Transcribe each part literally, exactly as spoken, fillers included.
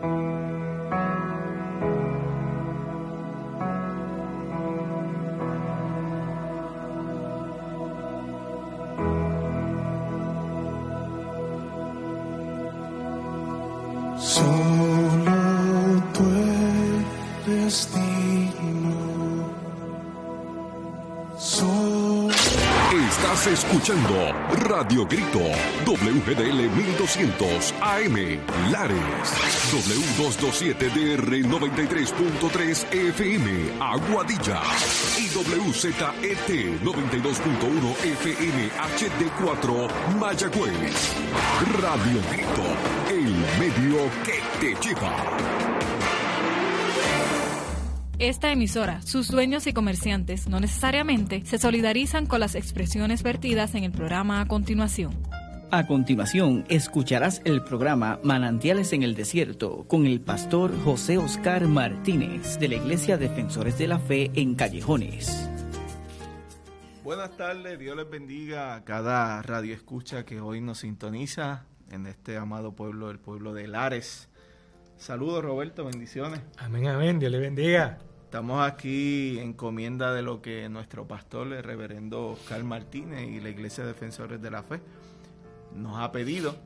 Solo tú eres digno. Solo... Estás escuchando Radio Grito, W G D L mil doscientos A M, Lares, W doscientos veintisiete D R noventa y tres punto tres F M, Aguadilla, y W Z E T noventa y dos punto uno F M H D cuatro, Mayagüez. Radio Grito, el medio que te lleva. Esta emisora, sus dueños y comerciantes no necesariamente se solidarizan con las expresiones vertidas en el programa a continuación. A continuación, escucharás el programa Manantiales en el Desierto con el pastor José Oscar Martínez de la Iglesia Defensores de la Fe en Callejones. Buenas tardes, Dios les bendiga a cada radio escucha que hoy nos sintoniza en este amado pueblo, el pueblo de Lares. Saludos, Roberto, bendiciones. Amén, amén, Dios le bendiga. Estamos aquí en encomienda de lo que nuestro pastor, el reverendo Oscar Martínez y la Iglesia Defensores de la Fe nos ha pedido,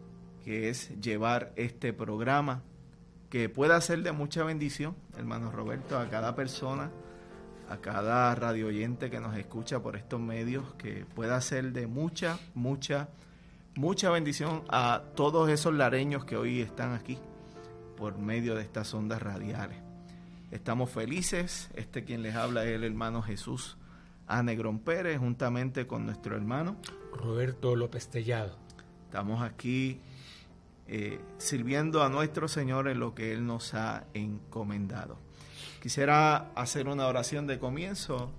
que es llevar este programa que pueda ser de mucha bendición, hermano Roberto, a cada persona, a cada radio oyente que nos escucha por estos medios, que pueda ser de mucha, mucha, mucha bendición a todos esos lareños que hoy están aquí por medio de estas ondas radiales. Estamos felices. Este quien les habla es el hermano Jesús A. Negrón Pérez, juntamente con nuestro hermano Roberto López Tellado. Estamos aquí eh, sirviendo a nuestro Señor en lo que Él nos ha encomendado. Quisiera hacer una oración de comienzo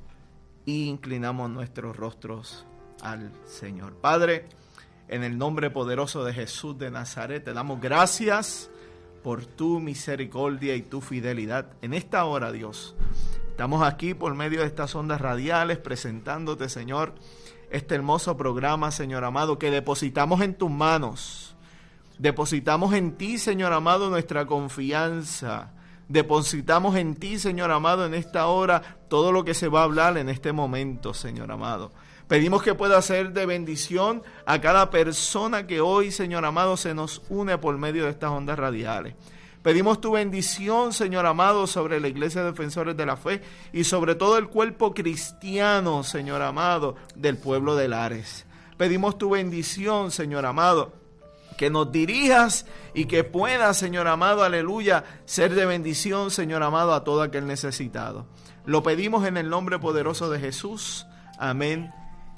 y inclinamos nuestros rostros al Señor. Padre, en el nombre poderoso de Jesús de Nazaret, te damos gracias por tu misericordia y tu fidelidad. En esta hora, Dios, estamos aquí por medio de estas ondas radiales presentándote, Señor, este hermoso programa, Señor amado, que depositamos en tus manos. Depositamos en ti, Señor amado, nuestra confianza. Depositamos en ti, Señor amado, en esta hora todo lo que se va a hablar en este momento, Señor amado. Pedimos que pueda ser de bendición a cada persona que hoy, Señor amado, se nos une por medio de estas ondas radiales. Pedimos tu bendición, Señor amado, sobre la Iglesia de Defensores de la Fe y sobre todo el cuerpo cristiano, Señor amado, del pueblo de Lares. Pedimos tu bendición, Señor amado, que nos dirijas y que pueda, Señor amado, aleluya, ser de bendición, Señor amado, a todo aquel necesitado. Lo pedimos en el nombre poderoso de Jesús. Amén.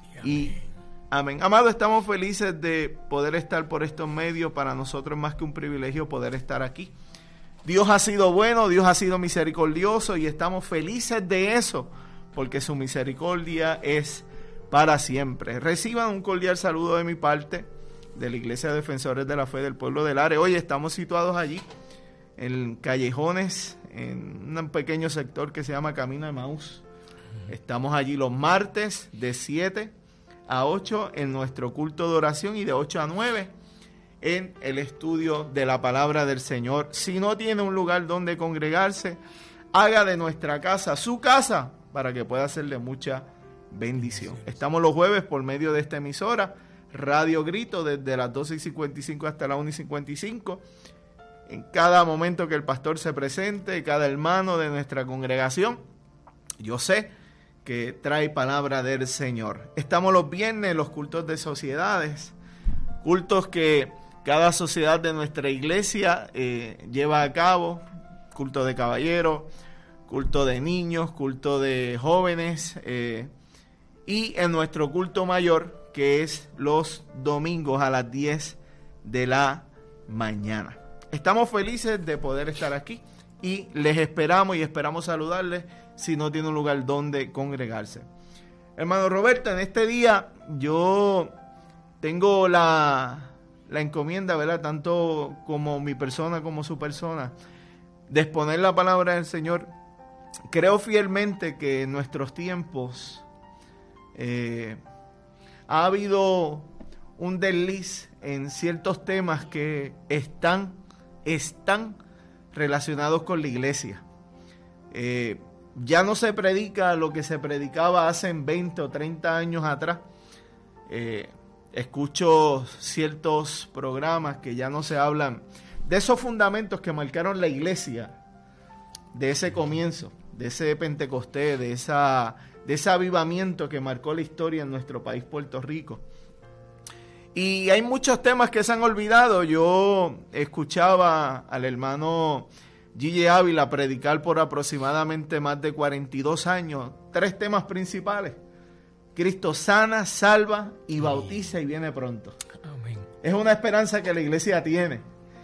Y amén. Amado, estamos felices de poder estar por estos medios. Para nosotros es más que un privilegio poder estar aquí. Dios ha sido bueno, Dios ha sido misericordioso y estamos felices de eso, porque su misericordia es para siempre. Reciban un cordial saludo de mi parte, de la Iglesia Defensores de la Fe del pueblo de Lares. Hoy estamos situados allí, en Callejones, en un pequeño sector que se llama Camino de Emaús. Estamos allí los martes de siete a ocho en nuestro culto de oración y de ocho a nueve en el estudio de la palabra del Señor. Si no tiene un lugar donde congregarse, haga de nuestra casa su casa para que pueda ser de mucha bendición. Estamos los jueves por medio de esta emisora, Radio Grito, desde las doce y cincuenta y cinco hasta las una y cincuenta y cinco. En cada momento que el pastor se presente, cada hermano de nuestra congregación, yo sé que trae palabra del Señor. Estamos los viernes en los cultos de sociedades, cultos que cada sociedad de nuestra iglesia eh, lleva a cabo, culto de caballeros, culto de niños, culto de jóvenes, eh, y en nuestro culto mayor, que es los domingos a las diez de la mañana. Estamos felices de poder estar aquí y les esperamos y esperamos saludarles si no tiene un lugar donde congregarse. Hermano Roberto, en este día yo tengo la, la encomienda, ¿verdad? Tanto como mi persona como su persona, de exponer la palabra del Señor. Creo fielmente que en nuestros tiempos eh, ha habido un desliz en ciertos temas que están, están relacionados con la iglesia. Eh, ya no se predica lo que se predicaba hace veinte o treinta años atrás. Eh, escucho ciertos programas que ya no se hablan de esos fundamentos que marcaron la iglesia, de ese comienzo, de ese Pentecostés, de, esa, de ese avivamiento que marcó la historia en nuestro país, Puerto Rico. Y hay muchos temas que se han olvidado. Yo escuchaba al hermano G J Ávila predicar por aproximadamente más de cuarenta y dos años, tres temas principales: Cristo sana, salva y bautiza y viene pronto. Amén. Es una esperanza que la iglesia tiene.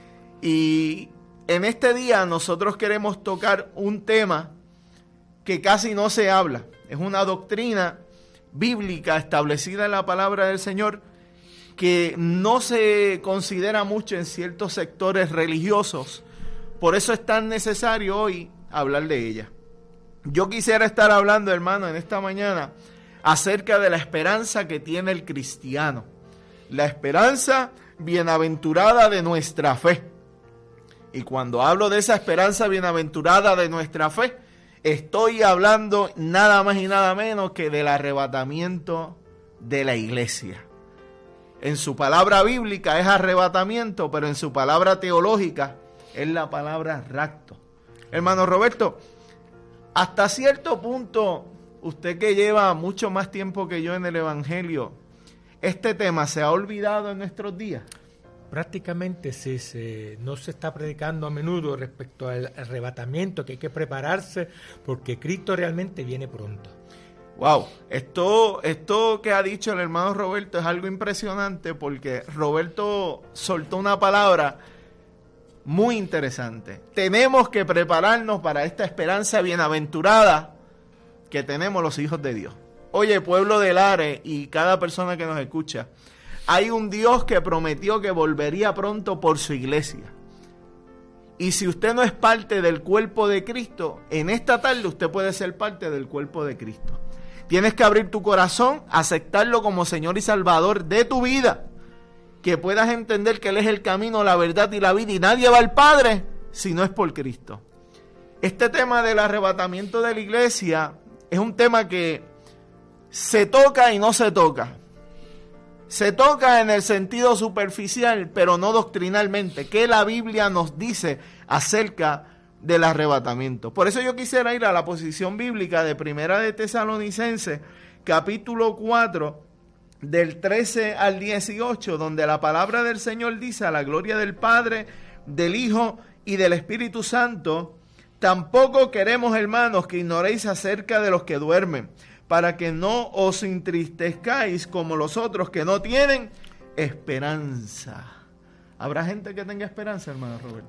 Y en este día nosotros queremos tocar un tema que casi no se habla. Es una doctrina bíblica establecida en la palabra del Señor que no se considera mucho en ciertos sectores religiosos. Por eso es tan necesario hoy hablar de ella. Yo quisiera estar hablando, hermano, en esta mañana acerca de la esperanza que tiene el cristiano. La esperanza bienaventurada de nuestra fe. Y cuando hablo de esa esperanza bienaventurada de nuestra fe, estoy hablando nada más y nada menos que del arrebatamiento de la iglesia. En su palabra bíblica es arrebatamiento, pero en su palabra teológica es la palabra rapto. Hermano Roberto, hasta cierto punto, usted que lleva mucho más tiempo que yo en el Evangelio, ¿este tema se ha olvidado en nuestros días? Prácticamente sí, se, no se está predicando a menudo respecto al arrebatamiento, que hay que prepararse porque Cristo realmente viene pronto. Wow, esto, esto que ha dicho el hermano Roberto es algo impresionante, porque Roberto soltó una palabra muy interesante. Tenemos que prepararnos para esta esperanza bienaventurada que tenemos los hijos de Dios. Oye, pueblo de Lares y cada persona que nos escucha, hay un Dios que prometió que volvería pronto por su iglesia. Y si usted no es parte del cuerpo de Cristo, en esta tarde usted puede ser parte del cuerpo de Cristo. Tienes que abrir tu corazón, aceptarlo como Señor y Salvador de tu vida. Que puedas entender que Él es el camino, la verdad y la vida, y nadie va al Padre si no es por Cristo. Este tema del arrebatamiento de la iglesia es un tema que se toca y no se toca. Se toca en el sentido superficial, pero no doctrinalmente. ¿Qué la Biblia nos dice acerca del arrebatamiento? Por eso yo quisiera ir a la posición bíblica de Primera de Tesalonicenses, capítulo cuatro, del trece al dieciocho, donde la palabra del Señor dice: a la gloria del Padre, del Hijo y del Espíritu Santo, tampoco queremos, hermanos, que ignoréis acerca de los que duermen, para que no os entristezcáis como los otros que no tienen esperanza. ¿Habrá gente que tenga esperanza, hermano Roberto?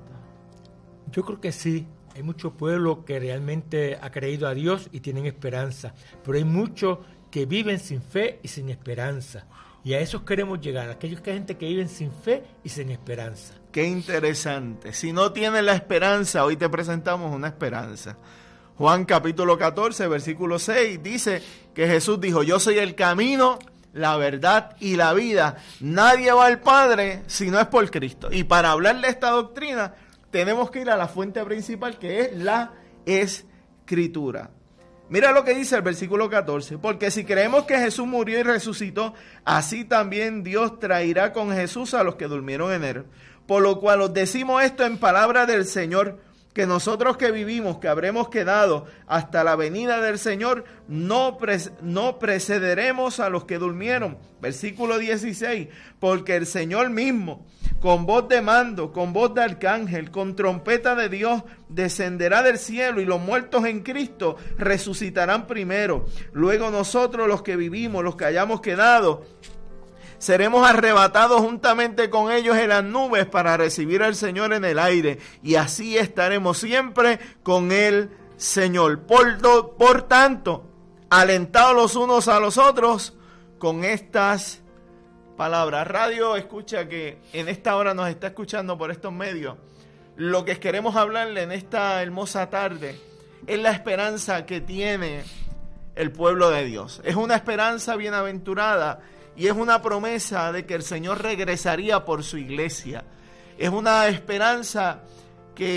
Yo creo que sí. Hay mucho pueblo que realmente ha creído a Dios y tienen esperanza, pero hay muchos que viven sin fe y sin esperanza. Y a esos queremos llegar, a aquellos que hay gente que viven sin fe y sin esperanza. Qué interesante. Si no tienes la esperanza, hoy te presentamos una esperanza. Juan capítulo catorce, versículo seis, dice que Jesús dijo: yo soy el camino, la verdad y la vida. Nadie va al Padre si no es por Cristo. Y para hablar de esta doctrina, tenemos que ir a la fuente principal, que es la Escritura. Mira lo que dice el versículo catorce: porque si creemos que Jesús murió y resucitó, así también Dios traerá con Jesús a los que durmieron en él. Por lo cual os decimos esto en palabra del Señor, que nosotros que vivimos, que habremos quedado hasta la venida del Señor, no, pre- no precederemos a los que durmieron. Versículo dieciséis, porque el Señor mismo, con voz de mando, con voz de arcángel, con trompeta de Dios, descenderá del cielo, y los muertos en Cristo resucitarán primero. Luego nosotros, los que vivimos, los que hayamos quedado, seremos arrebatados juntamente con ellos en las nubes para recibir al Señor en el aire, y así estaremos siempre con el Señor. Por, do, por tanto, alentados los unos a los otros con estas palabras. Radio escucha que en esta hora nos está escuchando por estos medios. Lo que queremos hablarle en esta hermosa tarde es la esperanza que tiene el pueblo de Dios. Es una esperanza bienaventurada y es una promesa de que el Señor regresaría por su iglesia. Es una esperanza que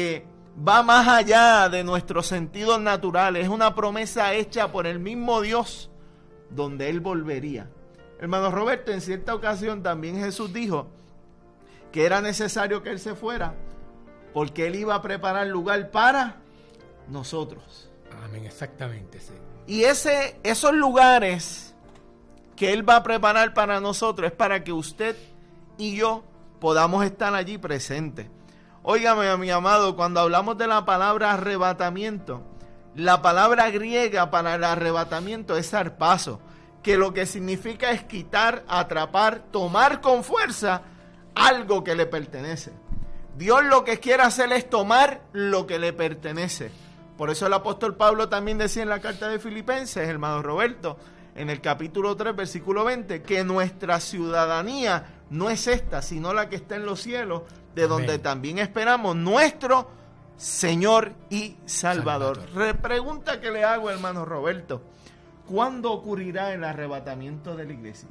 va más allá de nuestros sentidos naturales. Es una promesa hecha por el mismo Dios, donde Él volvería. Hermano Roberto, en cierta ocasión también Jesús dijo que era necesario que Él se fuera, porque Él iba a preparar lugar para nosotros. Amén, exactamente, sí. Y ese, esos lugares que Él va a preparar para nosotros es para que usted y yo podamos estar allí presentes. Óigame, mi amado, cuando hablamos de la palabra arrebatamiento, la palabra griega para el arrebatamiento es zarpazo, que lo que significa es quitar, atrapar, tomar con fuerza algo que le pertenece. Dios lo que quiere hacer es tomar lo que le pertenece. Por eso el apóstol Pablo también decía en la carta de Filipenses, hermano Roberto, en el capítulo tres, versículo veinte, que nuestra ciudadanía no es esta, sino la que está en los cielos, de donde Amén. También esperamos nuestro Señor y Salvador. Salvador. Repregunta que le hago, hermano Roberto, ¿cuándo ocurrirá el arrebatamiento de la iglesia?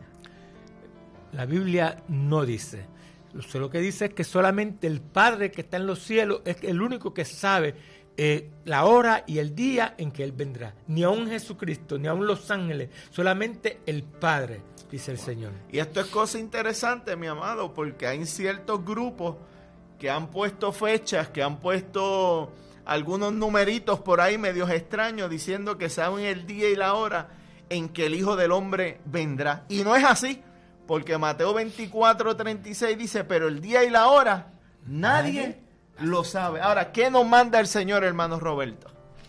La Biblia no dice. Lo que dice es que solamente el Padre que está en los cielos es el único que sabe eh, la hora y el día en que Él vendrá. Ni aun Jesucristo, ni aun los ángeles, solamente el Padre, dice el wow. Señor. Y esto es cosa interesante, mi amado, porque hay ciertos grupos que han puesto fechas, que han puesto algunos numeritos por ahí medios extraños, diciendo que saben el día y la hora en que el Hijo del Hombre vendrá. Y no es así, porque Mateo veinticuatro, treinta y seis dice, pero el día y la hora nadie lo sabe. Ahora, ¿qué nos manda el Señor, hermano Roberto?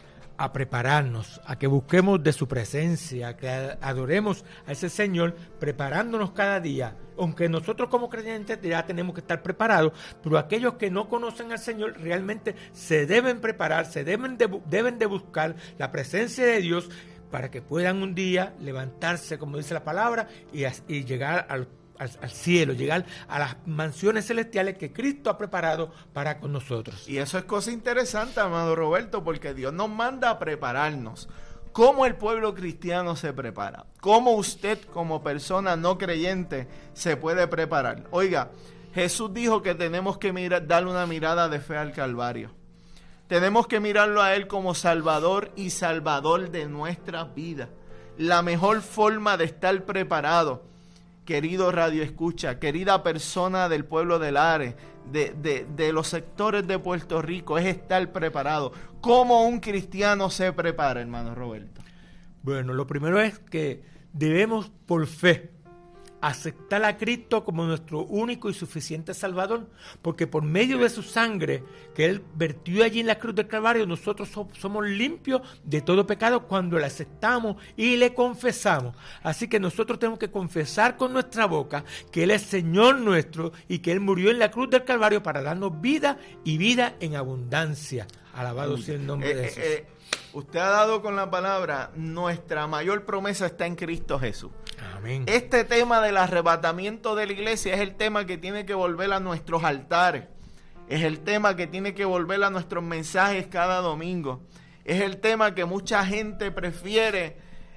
A prepararnos, a que busquemos de su presencia, a que adoremos a ese Señor, preparándonos cada día. Aunque nosotros como creyentes ya tenemos que estar preparados, pero aquellos que no conocen al Señor realmente se deben preparar, se deben de, deben de buscar la presencia de Dios para que puedan un día levantarse, como dice la palabra, y, y llegar al, al, al cielo, llegar a las mansiones celestiales que Cristo ha preparado para con nosotros. Y eso es cosa interesante, amado Roberto, porque Dios nos manda a prepararnos. ¿Cómo el pueblo cristiano se prepara? ¿Cómo usted como persona no creyente se puede preparar? Oiga, Jesús dijo que tenemos que mirar, darle una mirada de fe al Calvario. Tenemos que mirarlo a Él como Salvador y Salvador de nuestras vidas. La mejor forma de estar preparado, querido Radio Escucha, querida persona del pueblo de Lares, de, de, de los sectores de Puerto Rico, es estar preparado. ¿Cómo un cristiano se prepara, hermano Roberto? Bueno, lo primero es que debemos por fe aceptar a Cristo como nuestro único y suficiente Salvador, porque por medio de su sangre que Él vertió allí en la cruz del Calvario, nosotros so- somos limpios de todo pecado cuando le aceptamos y le confesamos. Así que nosotros tenemos que confesar con nuestra boca que Él es Señor nuestro y que Él murió en la cruz del Calvario para darnos vida y vida en abundancia. Alabado sea el nombre eh, de Jesús. Eh, eh. Usted ha dado con la palabra, nuestra mayor promesa está en Cristo Jesús. Amén. Este tema del arrebatamiento de la iglesia es el tema que tiene que volver a nuestros altares. Es el tema que tiene que volver a nuestros mensajes cada domingo. Es el tema que mucha gente prefiere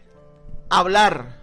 hablar,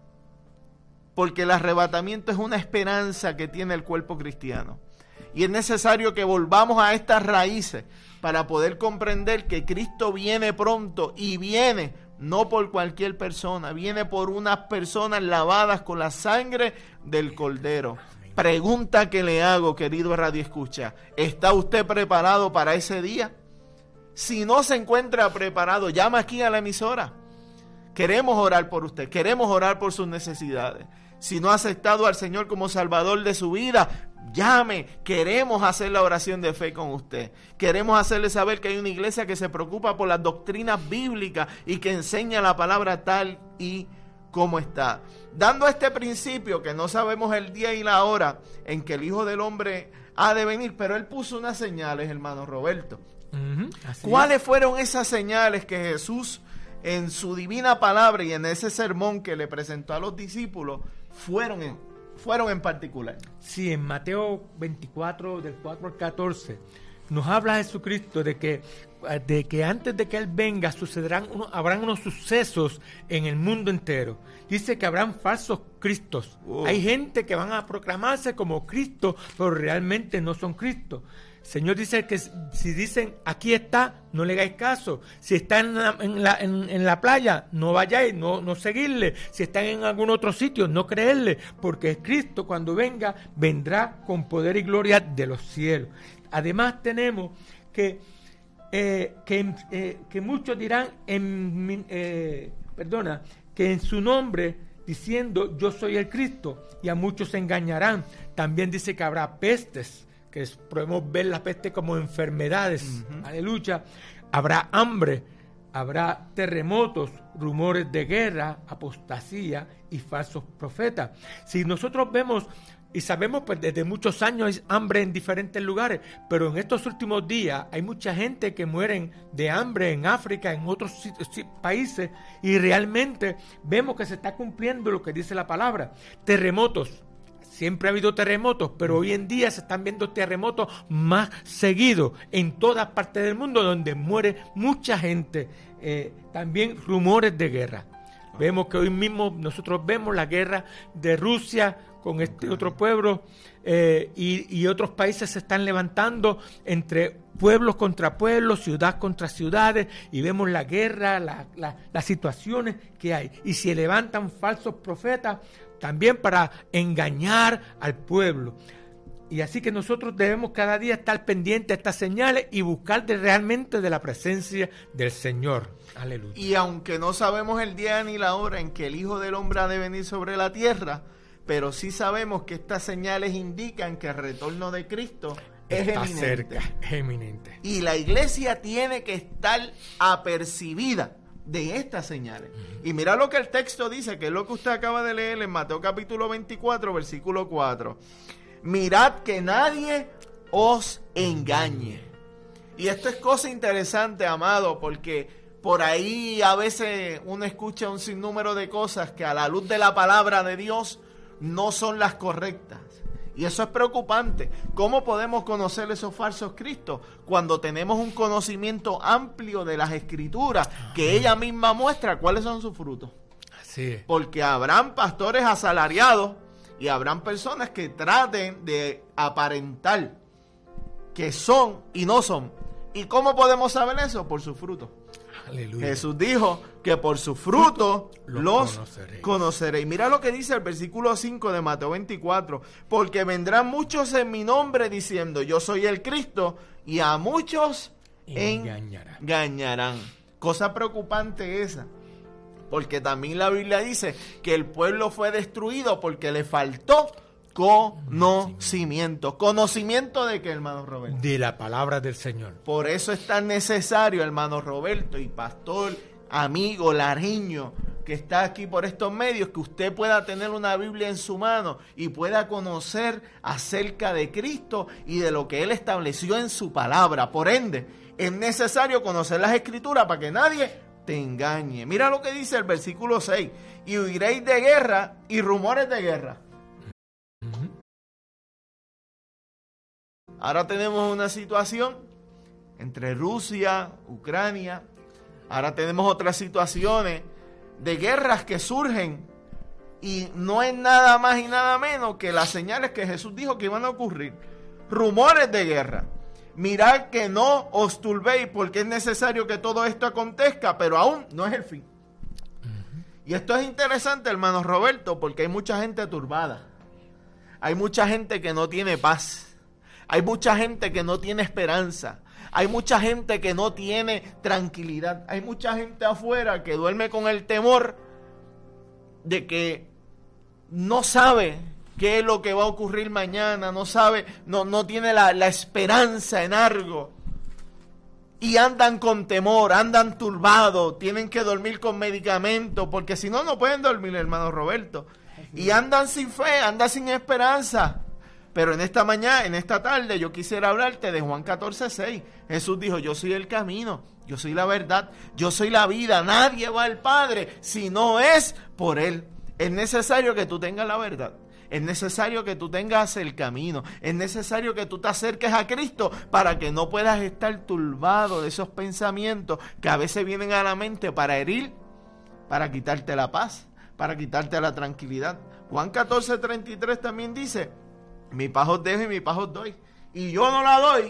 porque el arrebatamiento es una esperanza que tiene el cuerpo cristiano. Y es necesario que volvamos a estas raíces para poder comprender que Cristo viene pronto y viene no por cualquier persona, viene por unas personas lavadas con la sangre del Cordero. Pregunta que le hago, querido Radio Escucha, ¿está usted preparado para ese día? Si no se encuentra preparado, llama aquí a la emisora. Queremos orar por usted, queremos orar por sus necesidades. Si no ha aceptado al Señor como Salvador de su vida, llame, queremos hacer la oración de fe con usted. Queremos hacerle saber que hay una iglesia que se preocupa por las doctrinas bíblicas y que enseña la palabra tal y como está. Dando este principio que no sabemos el día y la hora en que el Hijo del Hombre ha de venir, pero Él puso unas señales, hermano Roberto. Uh-huh, ¿Cuáles es. fueron esas señales que Jesús en su divina palabra y en ese sermón que le presentó a los discípulos fueron en, fueron en particular? Sí, en Mateo veinticuatro, del cuatro al catorce, nos habla Jesucristo de que, de que antes de que Él venga sucederán uno, habrán unos sucesos en el mundo entero. Dice que habrán falsos cristos. Oh. Hay gente que van a proclamarse como Cristo, pero realmente no son Cristo. Señor dice que si dicen aquí está, no le hagáis caso. Si están en la, en la, en, en la playa, no vayáis, no, no seguirle. Si están en algún otro sitio, no creerle, porque Cristo cuando venga, vendrá con poder y gloria de los cielos. Además tenemos que, eh, que, eh, que muchos dirán, en, eh, perdona, que en su nombre, diciendo yo soy el Cristo, y a muchos se engañarán. También dice que habrá pestes, que es, podemos ver la peste como enfermedades, uh-huh. aleluya. Habrá hambre, habrá terremotos, rumores de guerra, apostasía y falsos profetas. Si nosotros vemos y sabemos, pues desde muchos años hay hambre en diferentes lugares, pero en estos últimos días hay mucha gente que mueren de hambre en África, en otros países, y realmente vemos que se está cumpliendo lo que dice la palabra. Terremotos. Siempre ha habido terremotos, pero hoy en día se están viendo terremotos más seguidos en todas partes del mundo, donde muere mucha gente. Eh, también rumores de guerra. Vemos que hoy mismo nosotros vemos la guerra de Rusia con este okay. otro pueblo, eh, y, y otros países se están levantando entre pueblos contra pueblos, ciudad contra ciudades, y vemos la guerra, la, la, las situaciones que hay. Y se levantan falsos profetas también para engañar al pueblo. Y así que nosotros debemos cada día estar pendientes de estas señales y buscar de realmente de la presencia del Señor. Aleluya. Y aunque no sabemos el día ni la hora en que el Hijo del Hombre ha de venir sobre la tierra, pero sí sabemos que estas señales indican que el retorno de Cristo es está eminente. cerca, es eminente. Y la iglesia tiene que estar apercibida de estas señales. Uh-huh. Y mira lo que el texto dice, que es lo que usted acaba de leer en Mateo capítulo veinticuatro, versículo cuatro. Mirad que nadie os engañe. Y esto es cosa interesante, amado, porque por ahí a veces uno escucha un sinnúmero de cosas que a la luz de la palabra de Dios no son las correctas. Y eso es preocupante. ¿Cómo podemos conocer esos falsos cristos? Cuando tenemos un conocimiento amplio de las escrituras, que ella misma muestra cuáles son sus frutos. Así es. Porque habrán pastores asalariados y habrán personas que traten de aparentar que son y no son. ¿Y cómo podemos saber eso? Por sus frutos. Aleluya. Jesús dijo que por sus frutos los, los conoceréis. conoceréis. Mira lo que dice el versículo cinco de Mateo veinticuatro. Porque vendrán muchos en mi nombre diciendo yo soy el Cristo, y a muchos engañarán. engañarán. Cosa preocupante esa. Porque también la Biblia dice que el pueblo fue destruido porque le faltó conocimiento. ¿Conocimiento de qué, hermano Roberto? De la palabra del Señor. Por eso es tan necesario, hermano Roberto y pastor, amigo Lareño, que está aquí por estos medios, que usted pueda tener una Biblia en su mano y pueda conocer acerca de Cristo y de lo que Él estableció en su palabra. Por ende, es necesario conocer las Escrituras para que nadie te engañe. Mira lo que dice el versículo seis. Y huiréis de guerra y rumores de guerra. Ahora tenemos una situación entre Rusia, Ucrania. Ahora tenemos otras situaciones de guerras que surgen. Y no es nada más y nada menos que las señales que Jesús dijo que iban a ocurrir. Rumores de guerra. Mirad que no os turbéis, porque es necesario que todo esto acontezca, pero aún no es el fin. Uh-huh. Y esto es interesante, hermano Roberto, porque hay mucha gente turbada. Hay mucha gente que no tiene paz. Hay mucha gente que no tiene esperanza. Hay mucha gente que no tiene tranquilidad. Hay mucha gente afuera que duerme con el temor de que no sabe qué es lo que va a ocurrir mañana. No sabe, no, no tiene la, la esperanza en algo. Y andan con temor, andan turbados. Tienen que dormir con medicamentos, porque si no, no pueden dormir, hermano Roberto. Y andan sin fe, andan sin esperanza. Pero en esta mañana, en esta tarde, yo quisiera hablarte de Juan catorce seis. Jesús dijo, yo soy el camino, yo soy la verdad, yo soy la vida. Nadie va al Padre si no es por Él. Es necesario que tú tengas la verdad. Es necesario que tú tengas el camino. Es necesario que tú te acerques a Cristo para que no puedas estar turbado de esos pensamientos que a veces vienen a la mente para herir, para quitarte la paz, para quitarte la tranquilidad. Juan catorce treinta y tres también dice, mi paz os dejo y mi paz os doy. Y yo no la doy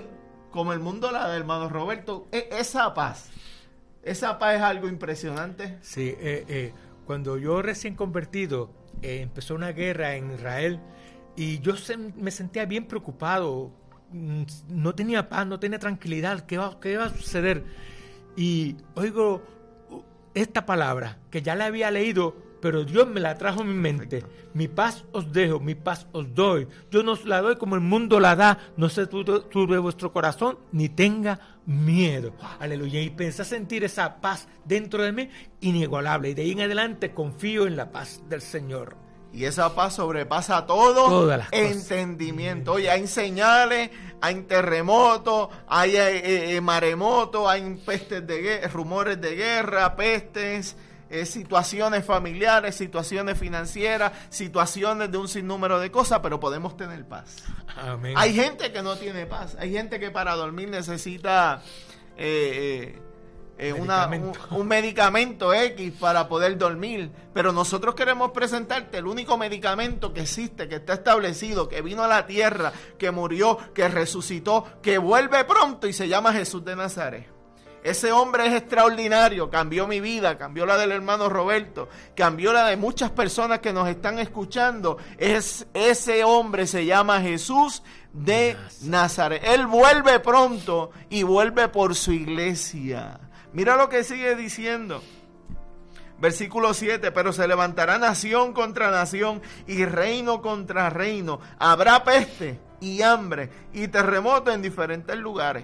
como el mundo la da, hermano Roberto. E- esa paz, esa paz es algo impresionante. Sí, eh, eh, cuando yo recién convertido, eh, empezó una guerra en Israel y yo se, me sentía bien preocupado, no tenía paz, no tenía tranquilidad, ¿qué va, qué va a suceder? Y oigo esta palabra que ya la había leído, pero Dios me la trajo a mi mente. Perfecto. Mi paz os dejo, mi paz os doy. Yo no os la doy como el mundo la da. No se turbe vuestro corazón, ni tenga miedo. Aleluya. Y pensé sentir esa paz dentro de mí inigualable. Y de ahí en adelante confío en la paz del Señor. Y esa paz sobrepasa todo Todas las entendimiento. Oye, hay señales, hay terremotos, hay eh, eh, maremotos, hay pestes de guerra, rumores de guerra, pestes, eh, situaciones familiares, situaciones financieras, situaciones de un sinnúmero de cosas, pero podemos tener paz. Amén. Hay gente que no tiene paz, hay gente que para dormir necesita eh, eh, eh, una, un, un medicamento X para poder dormir, pero nosotros queremos presentarte el único medicamento que existe, que está establecido, que vino a la tierra, que murió, que resucitó, que vuelve pronto y se llama Jesús de Nazaret. Ese hombre es extraordinario, cambió mi vida, cambió la del hermano Roberto, cambió la de muchas personas que nos están escuchando. Es, ese hombre se llama Jesús de Nazaret. Él vuelve pronto y vuelve por su iglesia. Mira lo que sigue diciendo. Versículo siete, pero se levantará nación contra nación y reino contra reino. Habrá peste y hambre y terremoto en diferentes lugares.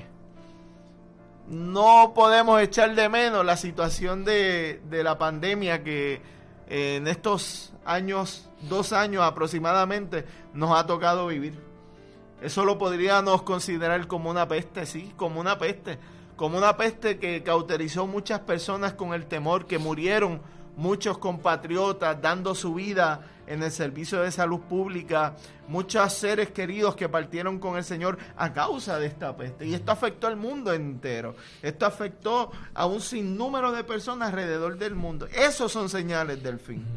No podemos echar de menos la situación de, de la pandemia que eh, en estos años, dos años aproximadamente, nos ha tocado vivir. Eso lo podríamos considerar como una peste, sí, como una peste. Como una peste que cauterizó muchas personas con el temor, que murieron muchos compatriotas dando su vida en el servicio de salud pública, muchos seres queridos que partieron con el Señor a causa de esta peste. Y esto afectó al mundo entero. Esto afectó a un sinnúmero de personas alrededor del mundo. Esos son señales del fin.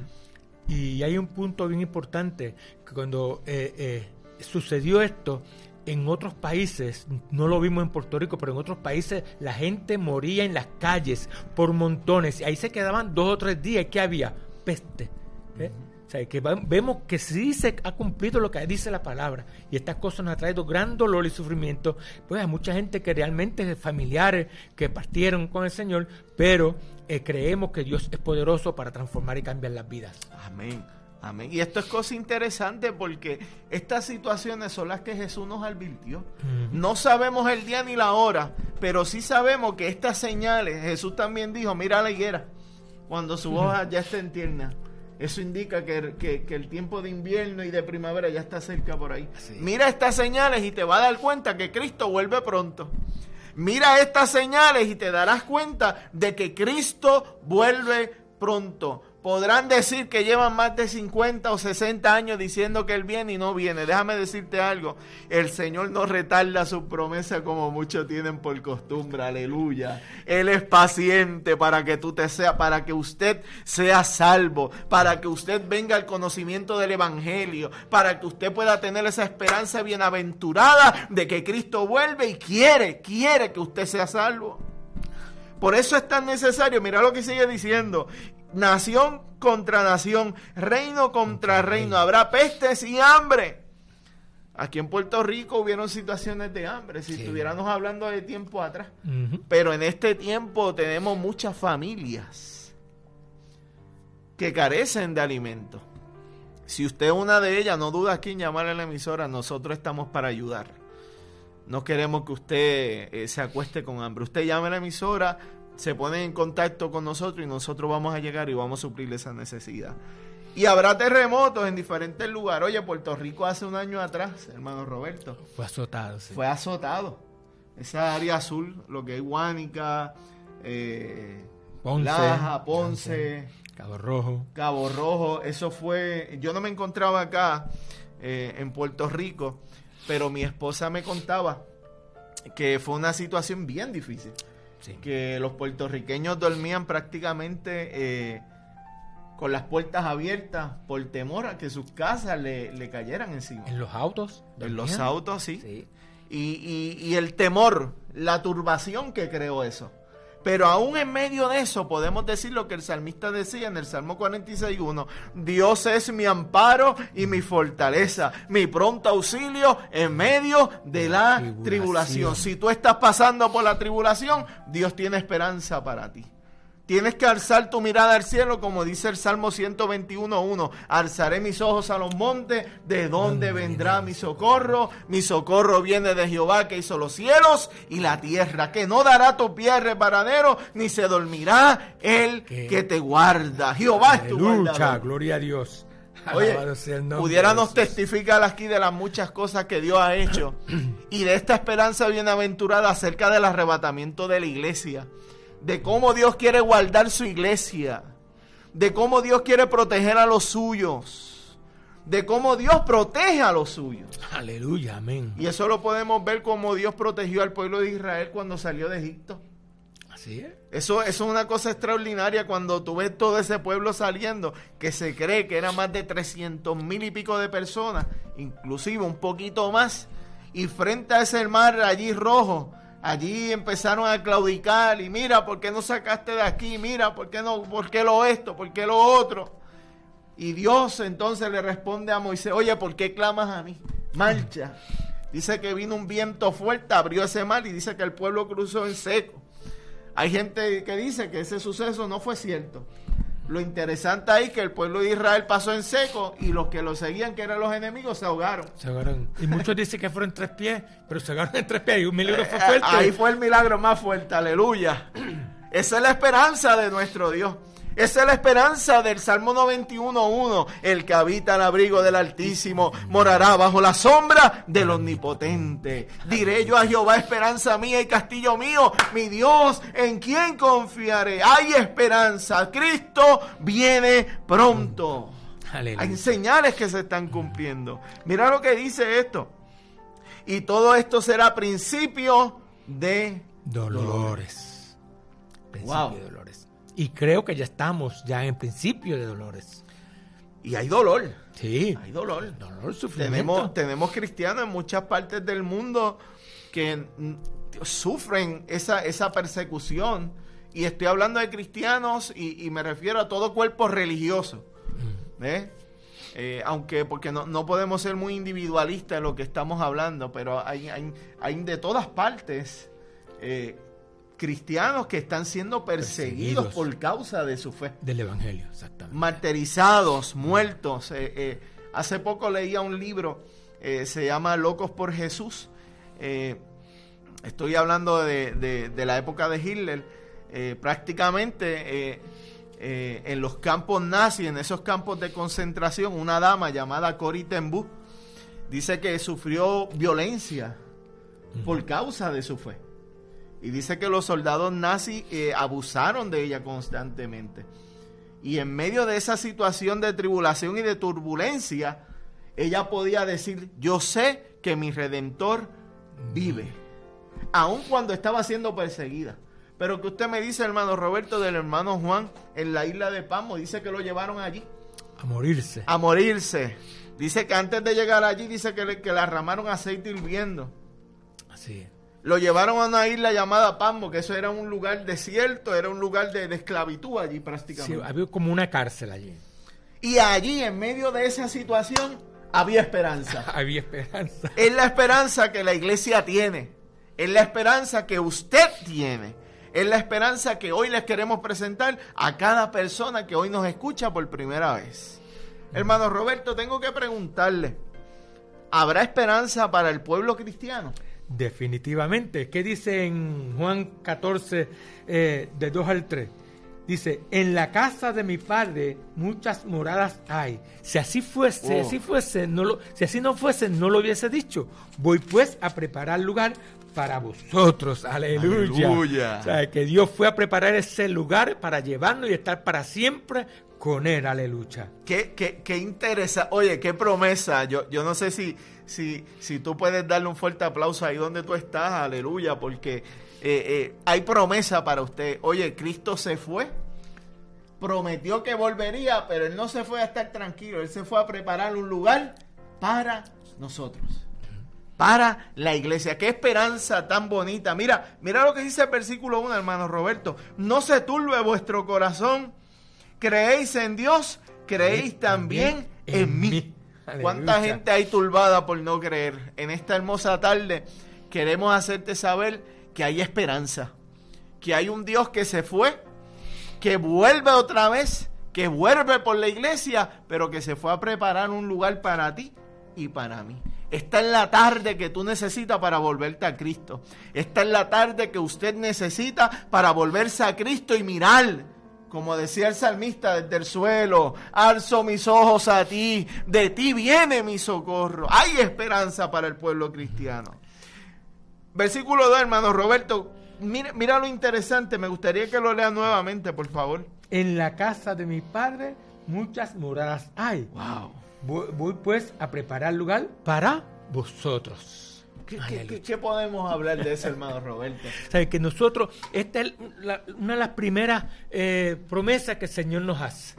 Y hay un punto bien importante, que cuando eh, eh, sucedió esto, en otros países, no lo vimos en Puerto Rico, pero en otros países la gente moría en las calles por montones. Y ahí se quedaban dos o tres días. ¿Qué había? Peste. ¿Eh? Uh-huh. O sea, que va, vemos que sí se ha cumplido lo que dice la palabra. Y estas cosas nos han traído gran dolor y sufrimiento. Pues hay mucha gente que realmente, familiares, que partieron con el Señor, pero eh, creemos que Dios es poderoso para transformar y cambiar las vidas. Amén. Amén. Y esto es cosa interesante porque estas situaciones son las que Jesús nos advirtió. Uh-huh. No sabemos el día ni la hora, pero sí sabemos que estas señales, Jesús también dijo, mira la higuera, cuando su hoja uh-huh. ya está en tierna. Eso indica que, que, que el tiempo de invierno y de primavera ya está cerca por ahí. Sí. Mira estas señales y te vas a dar cuenta que Cristo vuelve pronto. Mira estas señales y te darás cuenta de que Cristo vuelve pronto. Podrán decir que llevan más de cincuenta o sesenta años diciendo que Él viene y no viene. Déjame decirte algo. El Señor no retarda su promesa como muchos tienen por costumbre. Aleluya. Él es paciente para que tú te sea, para que usted sea salvo, para que usted venga al conocimiento del Evangelio, para que usted pueda tener esa esperanza bienaventurada de que Cristo vuelve y quiere, quiere que usted sea salvo. Por eso es tan necesario. Mira lo que sigue diciendo. Nación contra nación, reino contra reino, habrá pestes y hambre. Aquí en Puerto Rico hubieron situaciones de hambre, si sí. estuviéramos hablando de tiempo atrás. Uh-huh. Pero en este tiempo tenemos muchas familias que carecen de alimento. Si usted es una de ellas, no duda aquí en llamarle a la emisora, nosotros estamos para ayudar. No queremos que usted eh, se acueste con hambre. Usted llame a la emisora, se pone en contacto con nosotros y nosotros vamos a llegar y vamos a suplir esa necesidad. Y habrá terremotos en diferentes lugares. Oye, Puerto Rico hace un año atrás, hermano Roberto, fue azotado. Sí. Fue azotado. Esa área azul, lo que es Guánica, eh, Ponce, Laja, Ponce, Ponce, Cabo Rojo. Cabo Rojo, eso fue... Yo no me encontraba acá eh, en Puerto Rico, pero mi esposa me contaba que fue una situación bien difícil. Sí. Que los puertorriqueños dormían prácticamente eh, con las puertas abiertas por temor a que sus casas le, le cayeran encima. ¿En los autos? ¿Dormían? En los autos, sí. sí. y, y, y el temor, la turbación que creó eso. Pero aún en medio de eso podemos decir lo que el salmista decía en el Salmo cuarenta y seis uno: Dios es mi amparo y mi fortaleza, mi pronto auxilio en medio de la tribulación. tribulación. Si tú estás pasando por la tribulación, Dios tiene esperanza para ti. Tienes que alzar tu mirada al cielo, como dice el Salmo ciento veintiuno uno. Alzaré mis ojos a los montes, ¿de dónde vendrá mi socorro? Mi socorro viene de Jehová, que hizo los cielos y la tierra, que no dará tu pie reparadero, ni se dormirá el ¿Qué? que te guarda. Jehová es tu guardador. Gloria a Dios. Oye, pudiéramos testificar aquí de las muchas cosas que Dios ha hecho y de esta esperanza bienaventurada acerca del arrebatamiento de la iglesia, de cómo Dios quiere guardar su iglesia, de cómo Dios quiere proteger a los suyos, de cómo Dios protege a los suyos. Aleluya, amén. Y eso lo podemos ver como Dios protegió al pueblo de Israel cuando salió de Egipto. Así es. Eso, eso es una cosa extraordinaria cuando tú ves todo ese pueblo saliendo, que se cree que era más de trescientos mil y pico de personas, inclusive un poquito más, y frente a ese mar allí rojo, allí empezaron a claudicar y mira, ¿por qué no sacaste de aquí? Mira, ¿por qué no? ¿Por qué lo esto? ¿Por qué lo otro? Y Dios entonces le responde a Moisés: oye, ¿por qué clamas a mí? Marcha. Dice que vino un viento fuerte, abrió ese mar y dice que el pueblo cruzó en seco. Hay gente que dice que ese suceso no fue cierto. Lo interesante ahí es que el pueblo de Israel pasó en seco y los que lo seguían, que eran los enemigos, se ahogaron. Se ahogaron. Y muchos dicen que fueron tres pies, pero se ahogaron en tres pies y un milagro fue fuerte. Ahí fue el milagro más fuerte, aleluya. Esa es la esperanza de nuestro Dios. Esa es la esperanza del Salmo noventa y uno uno. El que habita al abrigo del Altísimo morará bajo la sombra del Omnipotente. Diré yo a Jehová, esperanza mía y castillo mío, mi Dios, ¿en quién confiaré? Hay esperanza. Cristo viene pronto. Aleluya. Hay señales que se están cumpliendo. Mira lo que dice esto. Y todo esto será principio de dolores. Principio wow. de dolores. Y creo que ya estamos ya en principio de dolores. Y hay dolor. Sí. Hay dolor. Dolor, sufrimiento. Tenemos, tenemos cristianos en muchas partes del mundo que sufren esa, esa persecución. Y estoy hablando de cristianos y, y me refiero a todo cuerpo religioso. ¿Eh? Eh, aunque, porque no, no podemos ser muy individualistas en lo que estamos hablando, pero hay, hay, hay de todas partes eh, cristianos que están siendo perseguidos, perseguidos por causa de su fe. Del evangelio, exactamente. Martirizados, muertos. Eh, eh, hace poco leía un libro, eh, se llama Locos por Jesús. Eh, estoy hablando de, de, de la época de Hitler. Eh, prácticamente eh, eh, en los campos nazis, en esos campos de concentración, una dama llamada Corrie ten Boom dice que sufrió violencia uh-huh. por causa de su fe. Y dice que los soldados nazis eh, abusaron de ella constantemente. Y en medio de esa situación de tribulación y de turbulencia, ella podía decir: yo sé que mi Redentor vive. Aun cuando estaba siendo perseguida. Pero que usted me dice, hermano Roberto, del hermano Juan, en la isla de Patmos, dice que lo llevaron allí. A morirse. A morirse. Dice que antes de llegar allí, dice que le, que le derramaron aceite hirviendo. Así es. Lo llevaron a una isla llamada Patmos, que eso era un lugar desierto, era un lugar de, de esclavitud allí prácticamente. Sí, había como una cárcel allí. Y allí, en medio de esa situación, había esperanza. Había esperanza. Es la esperanza que la iglesia tiene. Es la esperanza que usted tiene. Es la esperanza que hoy les queremos presentar a cada persona que hoy nos escucha por primera vez. Hermano Roberto, tengo que preguntarle, ¿habrá esperanza para el pueblo cristiano? Definitivamente. ¿Qué dice en Juan catorce, eh, de dos al tres? Dice: en la casa de mi padre muchas moradas hay. Si así fuese, oh. si así fuese, no lo, si así no fuese, no lo hubiese dicho. Voy pues a preparar lugar para vosotros. Aleluya. Aleluya. O sea, que Dios fue a preparar ese lugar para llevarnos y estar para siempre con él. Aleluya. Qué, qué, qué interesa. Oye, qué promesa. Yo, yo no sé si, si, si tú puedes darle un fuerte aplauso ahí donde tú estás. Aleluya, porque eh, eh, hay promesa para usted. Oye, Cristo se fue. Prometió que volvería, pero Él no se fue a estar tranquilo. Él se fue a preparar un lugar para nosotros. para la iglesia. Qué esperanza tan bonita. Mira, mira lo que dice el versículo uno, hermano Roberto. No se turbe vuestro corazón. Creéis en Dios, creéis también en, en mí. mí. ¿Cuánta gente hay turbada por no creer? En esta hermosa tarde queremos hacerte saber que hay esperanza. Que hay un Dios que se fue, que vuelve otra vez, que vuelve por la iglesia, pero que se fue a preparar un lugar para ti y para mí. Esta es la tarde que tú necesitas para volverte a Cristo. Esta es la tarde que usted necesita para volverse a Cristo y mirar, como decía el salmista, desde el suelo, alzo mis ojos a ti, de ti viene mi socorro. Hay esperanza para el pueblo cristiano. Versículo dos, hermano Roberto, mira, mira lo interesante, me gustaría que lo lea nuevamente, por favor. En la casa de mi padre muchas moradas hay. Wow. Voy, voy pues a preparar lugar para vosotros. ¿Qué, qué, qué, ¿Qué podemos hablar de eso, hermano Roberto? Sabe que nosotros, esta es la, una de las primeras eh, promesas que el Señor nos hace.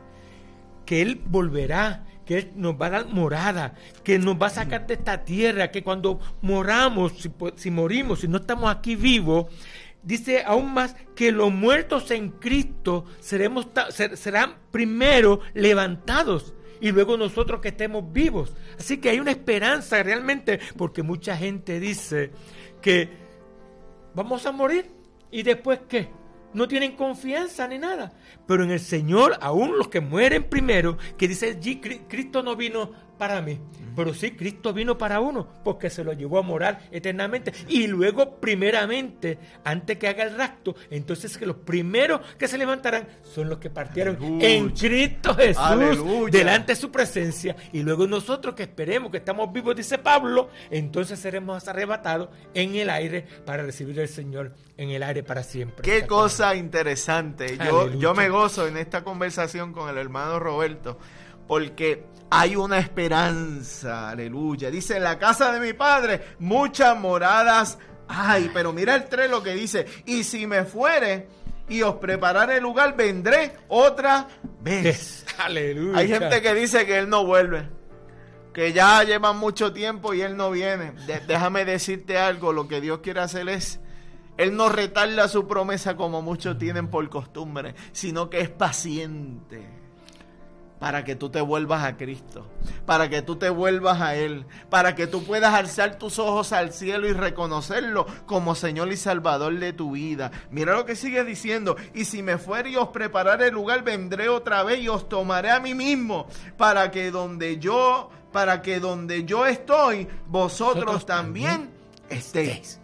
Que Él volverá, que Él nos va a dar morada, que nos va a sacar de esta tierra, que cuando moramos, si, si morimos, si no estamos aquí vivos, dice aún más que los muertos en Cristo seremos, ser, serán primero levantados y luego nosotros que estemos vivos. Así que hay una esperanza realmente, porque mucha gente dice que vamos a morir y después ¿qué? No tienen confianza ni nada. Pero en el Señor, aún los que mueren primero, que dice, Cristo no vino para mí, pero sí, Cristo vino para uno, porque se lo llevó a morar eternamente. Y luego, primeramente, antes que haga el rapto, entonces que los primeros que se levantarán son los que partieron Aleluya. En Cristo Jesús, Aleluya. Delante de su presencia. Y luego nosotros que esperemos que estamos vivos, dice Pablo, entonces seremos arrebatados en el aire para recibir al Señor en el aire para siempre. Qué cosa interesante. Yo, yo me gozo en esta conversación con el hermano Roberto, porque hay una esperanza, aleluya. Dice, en la casa de mi padre muchas moradas hay. Pero mira el tres lo que dice, y si me fuere y os prepararé el lugar, vendré otra vez. Aleluya. Hay gente que dice que Él no vuelve, que ya llevan mucho tiempo y Él no viene. De- déjame decirte algo, lo que Dios quiere hacer es, Él no retarda su promesa como muchos tienen por costumbre, sino que es paciente para que tú te vuelvas a Cristo, para que tú te vuelvas a Él, para que tú puedas alzar tus ojos al cielo y reconocerlo como Señor y Salvador de tu vida. Mira lo que sigue diciendo, y si me fuere y os prepararé el lugar, vendré otra vez y os tomaré a mí mismo, para que donde yo, para que donde yo estoy, vosotros, vosotros también, también estéis.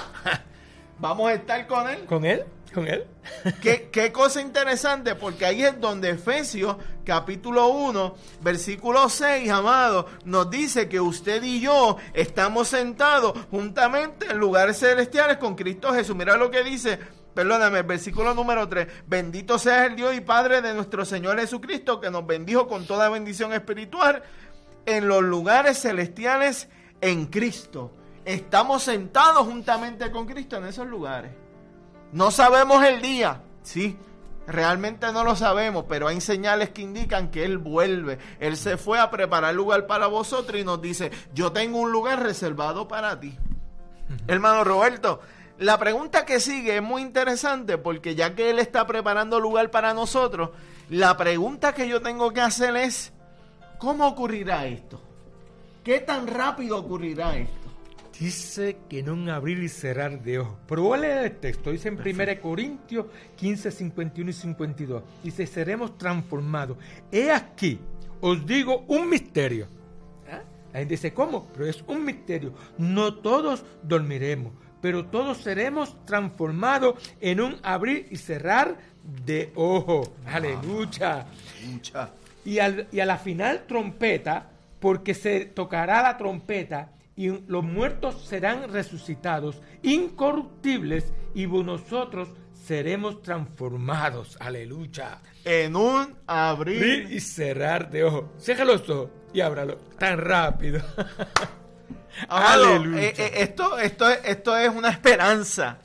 Vamos a estar con Él. ¿Con Él? ¿Con Él? ¿Qué, qué cosa interesante, porque ahí es donde Efesios capítulo uno, versículo seis, amado, nos dice que usted y yo estamos sentados juntamente en lugares celestiales con Cristo Jesús. Mira lo que dice, perdóname, el versículo número tres. Bendito sea el Dios y Padre de nuestro Señor Jesucristo, que nos bendijo con toda bendición espiritual en los lugares celestiales en Cristo. Estamos sentados juntamente con Cristo en esos lugares. No sabemos el día, sí, realmente no lo sabemos, pero hay señales que indican que Él vuelve. Él se fue a preparar lugar para vosotros y nos dice, yo tengo un lugar reservado para ti. Hermano Roberto, la pregunta que sigue es muy interesante, porque ya que Él está preparando lugar para nosotros, la pregunta que yo tengo que hacer es, ¿cómo ocurrirá esto? ¿Qué tan rápido ocurrirá esto? Dice que en un abrir y cerrar de ojos. Pero voy a leer el texto. Dice en primera Corintios quince, cincuenta y uno y cincuenta y dos. Dice, seremos transformados. He aquí, os digo un misterio. ¿Ah? La gente dice, ¿cómo? Pero es un misterio. No todos dormiremos, pero todos seremos transformados en un abrir y cerrar de ojos. Aleluya. Mucha. Y, al, y a la final trompeta, porque se tocará la trompeta, y los muertos serán resucitados, incorruptibles, y nosotros seremos transformados. Aleluya. En un abrir, abrir y cerrar de ojos. Cierra los ojos y ábralo tan rápido. Amado, Aleluya. Eh, eh, esto, esto, esto es una esperanza.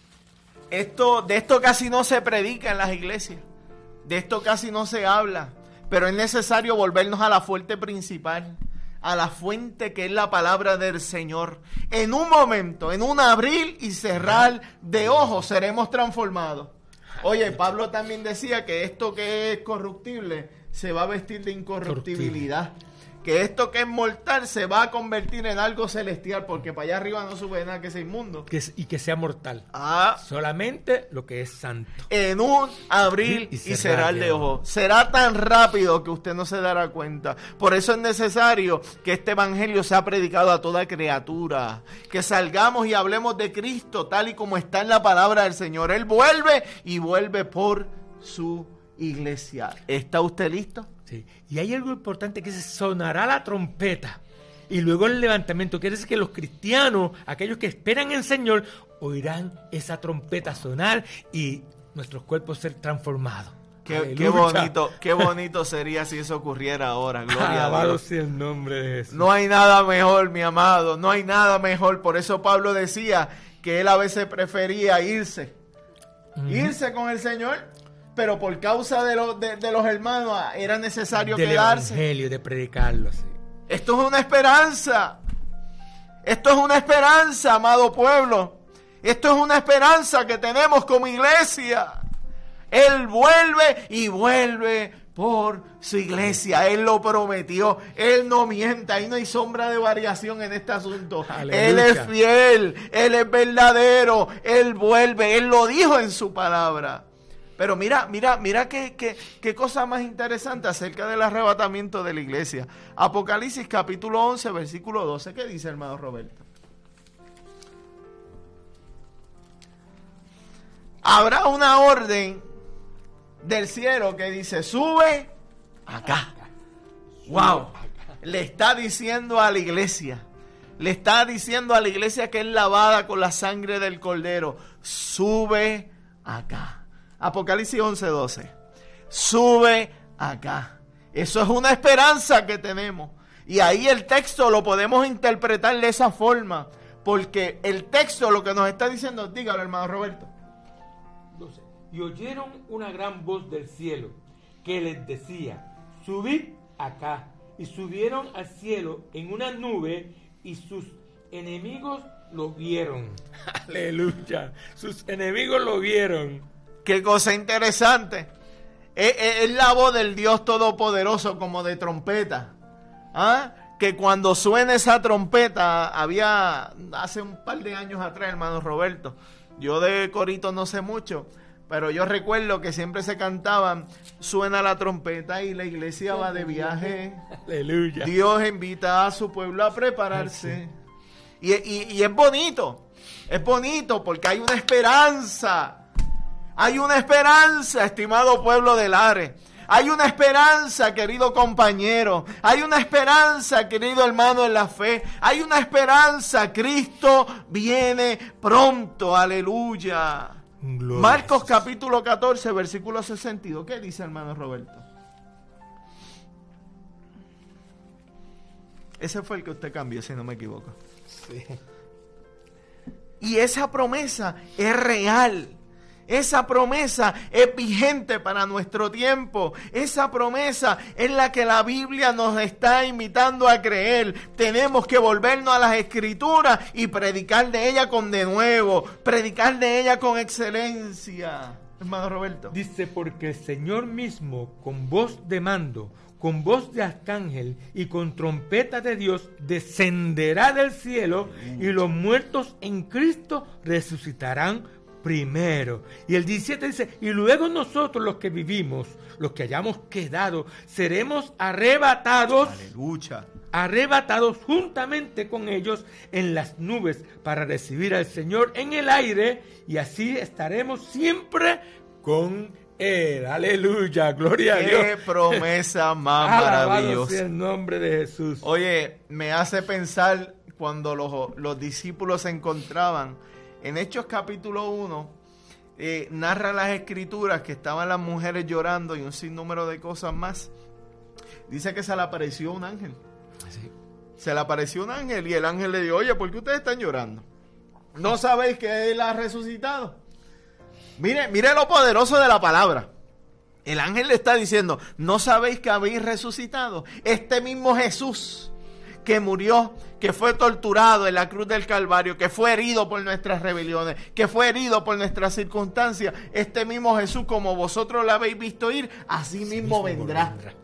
Esto, de esto casi no se predica en las iglesias. De esto casi no se habla. Pero es necesario volvernos a la fuente principal, a la fuente que es la palabra del Señor. En un momento, en un abrir y cerrar de ojos, seremos transformados. Oye, Pablo también decía que esto que es corruptible se va a vestir de incorruptibilidad. Que esto que es mortal se va a convertir en algo celestial, porque para allá arriba no sube nada que sea inmundo. Que, y que sea mortal. Ah, solamente lo que es santo. En un abrir y, y cerrar, cerrar de ojos. Será tan rápido que usted no se dará cuenta. Por eso es necesario que este evangelio sea predicado a toda criatura. Que salgamos y hablemos de Cristo tal y como está en la palabra del Señor. Él vuelve y vuelve por su iglesia. ¿Está usted listo? Sí. Y hay algo importante que se sonará la trompeta y luego el levantamiento. Quiere decir que los cristianos, aquellos que esperan en el Señor, oirán esa trompeta sonar y nuestros cuerpos ser transformados. Qué, qué bonito, qué bonito sería si eso ocurriera ahora. Gloria a Dios. Sea el nombre de Jesús. No hay nada mejor, mi amado, no hay nada mejor. Por eso Pablo decía que él a veces prefería irse, uh-huh. irse con el Señor. Pero por causa de, lo, de, de los hermanos era necesario del quedarse. Del evangelio, de predicarlo. Sí. Esto es una esperanza. Esto es una esperanza, amado pueblo. Esto es una esperanza que tenemos como iglesia. Él vuelve y vuelve por su iglesia. Él lo prometió. Él no miente. Ahí no hay sombra de variación en este asunto. Aleluya. Él es fiel. Él es verdadero. Él vuelve. Él lo dijo en su palabra. Pero mira, mira, mira qué, qué, qué cosa más interesante acerca del arrebatamiento de la iglesia. Apocalipsis capítulo once, versículo doce. ¿Qué dice, hermano Roberto? Habrá una orden del cielo que dice, sube acá. Wow. Le está diciendo a la iglesia. Le está diciendo a la iglesia que es lavada con la sangre del Cordero. Sube acá. Apocalipsis once, doce. Sube acá. Eso es una esperanza que tenemos. Y ahí el texto lo podemos interpretar de esa forma. Porque el texto lo que nos está diciendo, dígalo, hermano Roberto. doce. Y oyeron una gran voz del cielo que les decía, subid acá. Y subieron al cielo en una nube y sus enemigos lo vieron. Aleluya. Sus enemigos lo vieron. Qué cosa interesante. Es, es, es la voz del Dios Todopoderoso como de trompeta. ¿Ah? Que cuando suena esa trompeta, había hace un par de años atrás, hermano Roberto, yo de corito no sé mucho, pero yo recuerdo que siempre se cantaban, suena la trompeta y la iglesia va de viaje. Aleluya. Dios invita a su pueblo a prepararse. Y, y, y es bonito, es bonito porque hay una esperanza. Hay una esperanza, estimado pueblo de Lares. Hay una esperanza, querido compañero. Hay una esperanza, querido hermano en la fe. Hay una esperanza. Cristo viene pronto. Aleluya. Gloria. Marcos capítulo catorce, versículo sesenta y dos. ¿Qué dice, hermano Roberto? Ese fue el que usted cambió, si no me equivoco. Sí. Y esa promesa es real. Esa promesa es vigente para nuestro tiempo. Esa promesa es la que la Biblia nos está invitando a creer. Tenemos que volvernos a las Escrituras y predicar de ella con denuedo, predicar de ella con excelencia. Hermano Roberto. Dice, porque el Señor mismo, con voz de mando, con voz de arcángel y con trompeta de Dios, descenderá del cielo y los muertos en Cristo resucitarán primero. Y el diecisiete dice, y luego nosotros los que vivimos, los que hayamos quedado, seremos arrebatados, aleluya, arrebatados juntamente con ellos en las nubes para recibir al Señor en el aire, y así estaremos siempre con Él. Aleluya, gloria a Dios. Qué promesa más maravillosa. Alabado sea el nombre de Jesús. Oye, me hace pensar cuando los, los discípulos se encontraban en Hechos capítulo uno, eh, narra las escrituras que estaban las mujeres llorando y un sinnúmero de cosas más. Dice que se le apareció un ángel. Sí. Se le apareció un ángel y el ángel le dijo, oye, ¿por qué ustedes están llorando? ¿No sabéis que Él ha resucitado? Mire, mire lo poderoso de la palabra. El ángel le está diciendo, ¿no sabéis que habéis resucitado? Este mismo Jesús que murió, que fue torturado en la cruz del Calvario, que fue herido por nuestras rebeliones, que fue herido por nuestras circunstancias, este mismo Jesús, como vosotros lo habéis visto ir, así mismo, mismo vendrá. vendrá.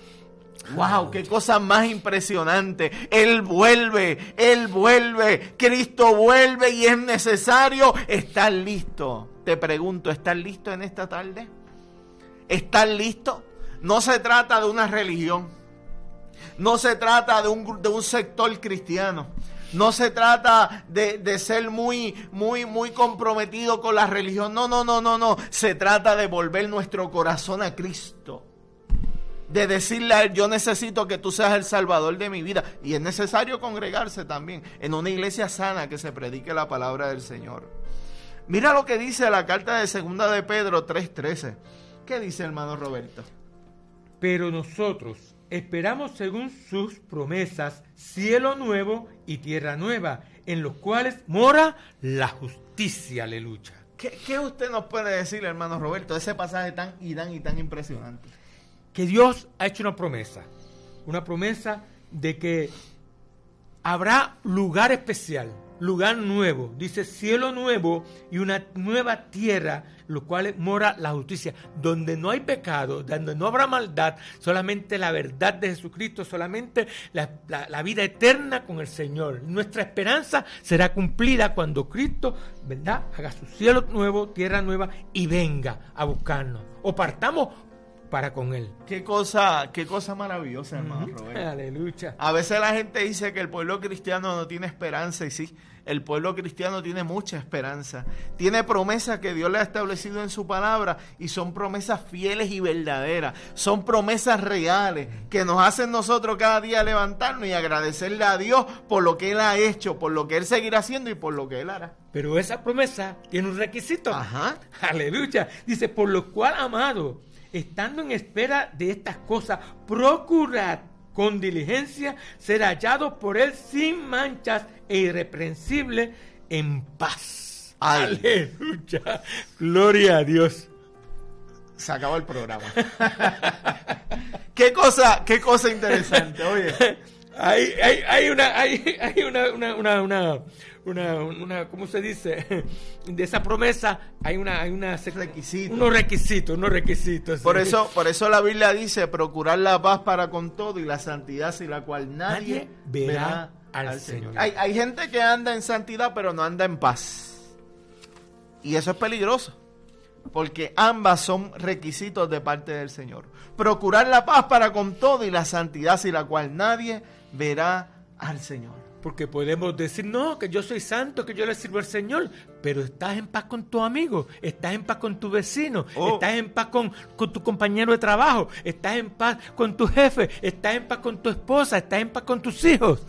¡Wow! ¡Qué cosa más impresionante! Él vuelve, Él vuelve, Cristo vuelve y es necesario estar listo. Te pregunto, ¿estás listo en esta tarde? ¿Estás listo? No se trata de una religión, no se trata de un, de un sector cristiano, no se trata de, de ser muy, muy, muy comprometido con la religión. No, no, no, no, no. Se trata de volver nuestro corazón a Cristo. De decirle a Él, yo necesito que tú seas el Salvador de mi vida. Y es necesario congregarse también en una iglesia sana que se predique la palabra del Señor. Mira lo que dice la carta de segunda de Pedro tres trece. ¿Qué dice, hermano Roberto? Pero nosotros esperamos según sus promesas cielo nuevo y tierra nueva, en los cuales mora la justicia. Aleluya. ¿Qué, qué usted nos puede decir, hermano Roberto, de ese pasaje tan y tan y tan impresionante? Que Dios ha hecho una promesa, una promesa de que habrá lugar especial, lugar nuevo, dice cielo nuevo y una nueva tierra, lo cual mora la justicia, donde no hay pecado, donde no habrá maldad, solamente la verdad de Jesucristo, solamente la, la, la vida eterna con el Señor. Nuestra esperanza será cumplida cuando Cristo, ¿verdad?, haga su cielo nuevo, tierra nueva y venga a buscarnos, o partamos para con Él. Qué cosa, qué cosa maravillosa, hermano uh-huh. Roberto. Aleluya. A veces la gente dice que el pueblo cristiano no tiene esperanza, y sí, el pueblo cristiano tiene mucha esperanza. Tiene promesas que Dios le ha establecido en su palabra, y son promesas fieles y verdaderas. Son promesas reales que nos hacen nosotros cada día levantarnos y agradecerle a Dios por lo que Él ha hecho, por lo que Él seguirá haciendo y por lo que Él hará. Pero esa promesa tiene un requisito. Ajá. Aleluya. Dice, por lo cual, amado, estando en espera de estas cosas, procurad con diligencia ser hallados por Él sin manchas e irreprensible en paz. Ay. Aleluya. Gloria a Dios. Se acabó el programa. qué cosa, qué cosa interesante, oye. Hay, hay, hay una, hay, hay una, una, una, una, una, una, ¿cómo se dice? De esa promesa hay una, hay una requisitos, unos requisitos, unos requisitos. Por sí. eso, por eso la Biblia dice procurar la paz para con todo y la santidad sin la cual nadie, nadie verá, verá al, al Señor. Señor. Hay, hay gente que anda en santidad pero no anda en paz, y eso es peligroso. Porque ambas son requisitos de parte del Señor. Procurar la paz para con todo y la santidad sin la cual nadie verá al Señor. Porque podemos decir, no, que yo soy santo, que yo le sirvo al Señor, pero estás en paz con tu amigo, estás en paz con tu vecino, oh. estás en paz con, con tu compañero de trabajo, estás en paz con tu jefe, estás en paz con tu esposa, estás en paz con tus hijos,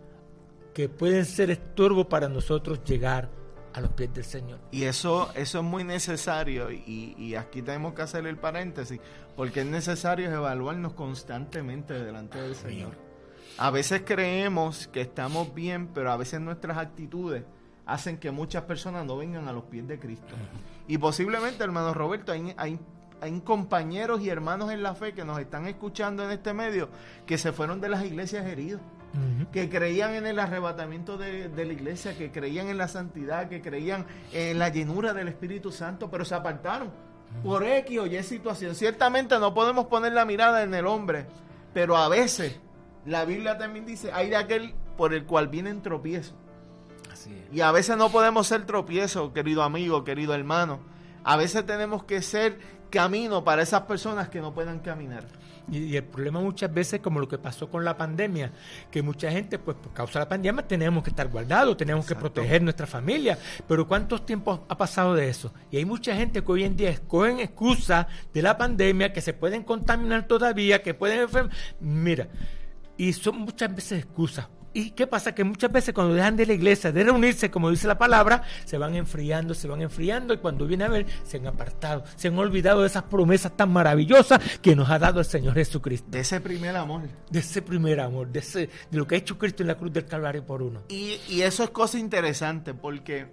que pueden ser estorbo para nosotros llegar a los pies del Señor. Y eso, eso es muy necesario, y, y aquí tenemos que hacer el paréntesis, porque es necesario evaluarnos constantemente delante del Señor. A veces creemos que estamos bien, pero a veces nuestras actitudes hacen que muchas personas no vengan a los pies de Cristo. Y posiblemente, hermano Roberto, hay, hay, hay compañeros y hermanos en la fe que nos están escuchando en este medio que se fueron de las iglesias heridos. Uh-huh. Que creían en el arrebatamiento de, de la iglesia, que creían en la santidad, que creían en la llenura del Espíritu Santo, pero se apartaron uh-huh. por X o Y situación. Ciertamente no podemos poner la mirada en el hombre, pero a veces la Biblia también dice, hay de aquel por el cual vienen tropiezos. Así es. Y a veces no podemos ser tropiezos, querido amigo, querido hermano. A veces tenemos que ser camino para esas personas que no puedan caminar. Y, y el problema muchas veces, como lo que pasó con la pandemia, que mucha gente, pues por causa de la pandemia, tenemos que estar guardados, tenemos Exacto. que proteger nuestra familia, pero ¿cuántos tiempos ha pasado de eso? Y hay mucha gente que hoy en día escogen excusas de la pandemia, que se pueden contaminar todavía, que pueden enfermar. Mira, y son muchas veces excusas. ¿Y qué pasa? Que muchas veces cuando dejan de la iglesia, de reunirse, como dice la palabra, se van enfriando, se van enfriando, y cuando viene a ver, se han apartado, se han olvidado de esas promesas tan maravillosas que nos ha dado el Señor Jesucristo. De ese primer amor. De ese primer amor, de, ese, de lo que ha hecho Cristo en la cruz del Calvario por uno. Y, y eso es cosa interesante, porque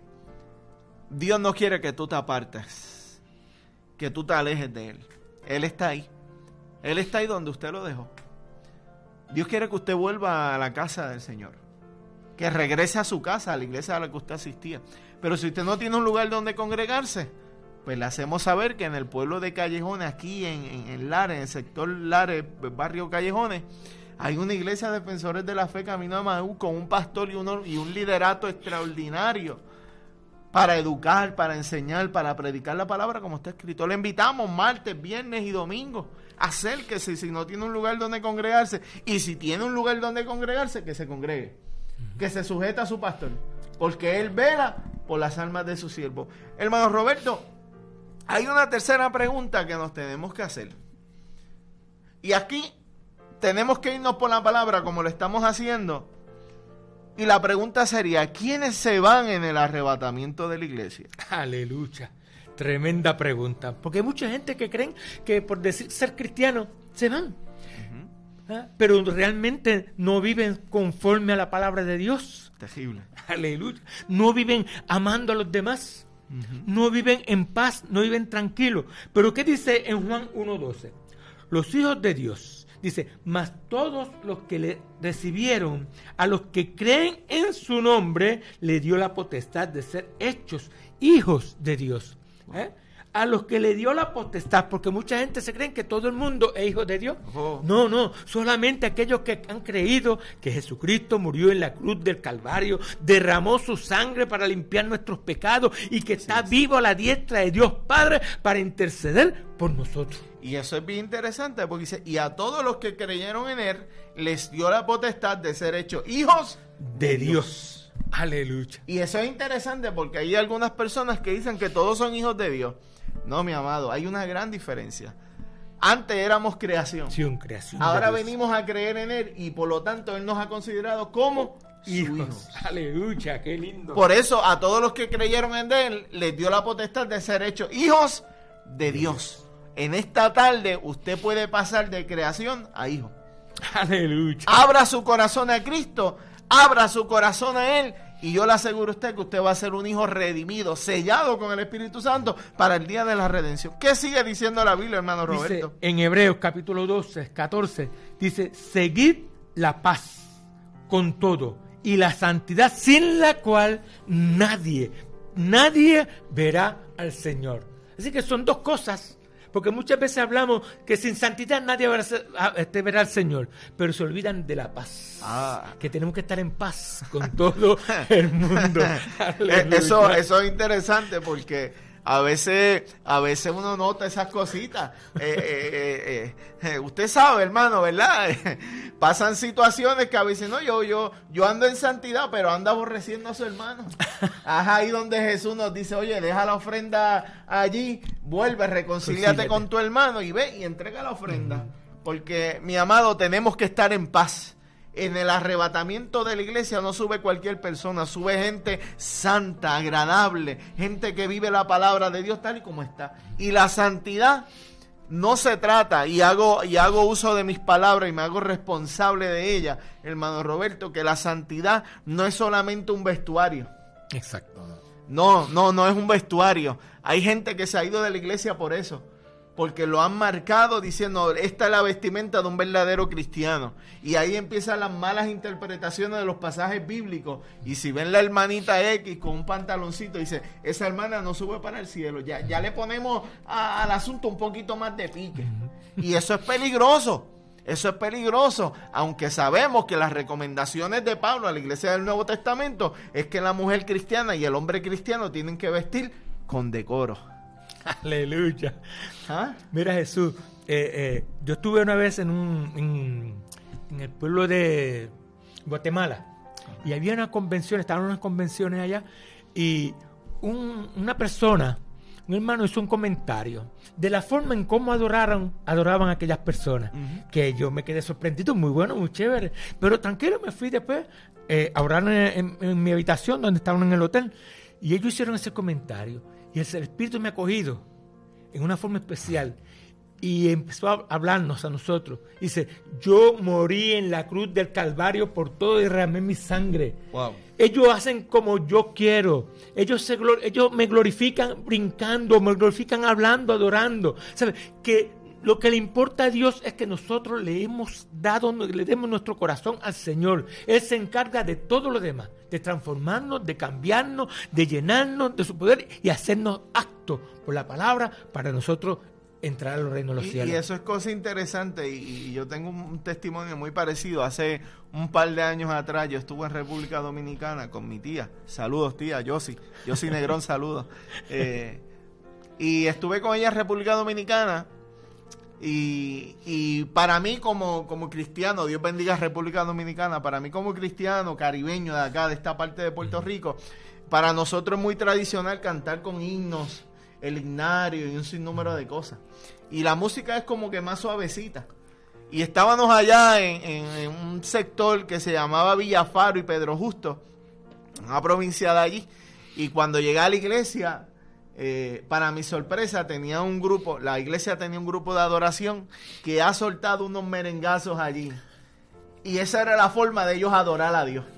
Dios no quiere que tú te apartes, que tú te alejes de Él. Él está ahí. Él está ahí donde usted lo dejó. Dios quiere que usted vuelva a la casa del Señor, que regrese a su casa, a la iglesia a la que usted asistía. Pero si usted no tiene un lugar donde congregarse, pues le hacemos saber que en el pueblo de Callejones, aquí en, en, en Lares, en el sector Lares, barrio Callejones, hay una iglesia de Defensores de la Fe camino a Maús con un pastor y, uno, y un liderato extraordinario para educar, para enseñar, para predicar la palabra como está escrito. Le invitamos martes, viernes y domingo. Acérquese si no tiene un lugar donde congregarse. Y si tiene un lugar donde congregarse, que se congregue. Que se sujeta a su pastor. Porque él vela por las almas de su siervo. Hermano Roberto, hay una tercera pregunta que nos tenemos que hacer. Y aquí tenemos que irnos por la palabra como lo estamos haciendo. Y la pregunta sería, ¿quiénes se van en el arrebatamiento de la iglesia? Aleluya. Tremenda pregunta. Porque hay mucha gente que creen que por decir ser cristiano se van. Uh-huh. ¿Ah? Pero realmente no viven conforme a la palabra de Dios. Terrible. Aleluya. No viven amando a los demás. Uh-huh. No viven en paz, no viven tranquilos. Pero ¿qué dice en Juan uno doce? Los hijos de Dios. Dice, mas todos los que le recibieron, a los que creen en su nombre, le dio la potestad de ser hechos hijos de Dios. ¿Eh? A los que le dio la potestad, porque mucha gente se cree que todo el mundo es hijo de Dios. Oh. No, no, solamente aquellos que han creído que Jesucristo murió en la cruz del Calvario, derramó su sangre para limpiar nuestros pecados y que está sí, vivo a la diestra de Dios Padre para interceder por nosotros. Y eso es bien interesante porque dice, y a todos los que creyeron en él, les dio la potestad de ser hechos hijos de, de Dios. Dios. Aleluya. Y eso es interesante porque hay algunas personas que dicen que todos son hijos de Dios. No, mi amado, hay una gran diferencia. Antes éramos creación. Sí, un creación. Ahora venimos a creer en él y por lo tanto él nos ha considerado como hijos. hijos. Aleluya, qué lindo. Por eso a todos los que creyeron en él les dio la potestad de ser hechos hijos de Dios. En esta tarde usted puede pasar de creación a hijo. Aleluya. Abra su corazón a Cristo, abra su corazón a él. Y yo le aseguro a usted que usted va a ser un hijo redimido, sellado con el Espíritu Santo para el día de la redención. ¿Qué sigue diciendo la Biblia, hermano Roberto? Dice, en Hebreos capítulo doce, catorce, dice, seguid la paz con todo y la santidad sin la cual nadie, nadie verá al Señor. Así que son dos cosas. Porque muchas veces hablamos que sin santidad nadie verá, este, verá al Señor, pero se olvidan de la paz. Ah. Que tenemos que estar en paz con todo el mundo. eso, eso es interesante porque a veces, a veces uno nota esas cositas. Eh, eh, eh, eh, usted sabe, hermano, ¿verdad? Pasan situaciones que a veces no, yo, yo, yo ando en santidad, pero anda aborreciendo a su hermano. Ajá, ahí donde Jesús nos dice, oye, deja la ofrenda allí, vuelve, reconcíliate con tu hermano y ve y entrega la ofrenda. Uh-huh. Porque, mi amado, tenemos que estar en paz. En el arrebatamiento de la iglesia no sube cualquier persona, sube gente santa, agradable, gente que vive la palabra de Dios tal y como está. Y la santidad no se trata, y hago, y hago uso de mis palabras y me hago responsable de ella, hermano Roberto, que la santidad no es solamente un vestuario. Exacto. No, no, no es un vestuario. Hay gente que se ha ido de la iglesia por eso. Porque lo han marcado diciendo, esta es la vestimenta de un verdadero cristiano. Y ahí empiezan las malas interpretaciones de los pasajes bíblicos. Y si ven la hermanita X con un pantaloncito, dice, esa hermana no sube para el cielo. Ya, ya le ponemos a, al asunto un poquito más de pique. Y eso es peligroso. Eso es peligroso. Aunque sabemos que las recomendaciones de Pablo a la iglesia del Nuevo Testamento es que la mujer cristiana y el hombre cristiano tienen que vestir con decoro. Aleluya. ¿Ah? Mira, Jesús, eh, eh, yo estuve una vez en, un, en, en el pueblo de Guatemala y había una convención, estaban unas convenciones allá y un, una persona, un hermano hizo un comentario de la forma en cómo adoraron, adoraban a aquellas personas, uh-huh. que yo me quedé sorprendido, muy bueno, muy chévere, pero tranquilo, me fui después eh, a orar en, en, en mi habitación donde estaban en el hotel y ellos hicieron ese comentario. Y el Espíritu me ha cogido en una forma especial y empezó a hablarnos a nosotros. Dice, yo morí en la cruz del Calvario por todo y derramé mi sangre. Wow. Ellos hacen como yo quiero. Ellos, se, ellos me glorifican brincando, me glorifican hablando, adorando. ¿Sabes? Que lo que le importa a Dios es que nosotros le hemos dado, le demos nuestro corazón al Señor. Él se encarga de todo lo demás, de transformarnos, de cambiarnos, de llenarnos de su poder y hacernos actos por la palabra para nosotros entrar a los reinos de los y, cielos. Y eso es cosa interesante, y, y yo tengo un testimonio muy parecido. Hace un par de años atrás yo estuve en República Dominicana con mi tía. Saludos, tía, Yossi. Yossi Negrón, saludos. Eh, y estuve con ella en República Dominicana. Y, y para mí como, como cristiano, Dios bendiga República Dominicana, para mí como cristiano caribeño de acá, de esta parte de Puerto Rico, para nosotros es muy tradicional cantar con himnos, el himnario y un sinnúmero de cosas. Y la música es como que más suavecita. Y estábamos allá en, en, en un sector que se llamaba Villafaro y Pedro Justo, una provincia de allí. Y cuando llegué a la iglesia... Eh, para mi sorpresa tenía un grupo, la iglesia tenía un grupo de adoración que ha soltado unos merengazos allí, y esa era la forma de ellos adorar a Dios.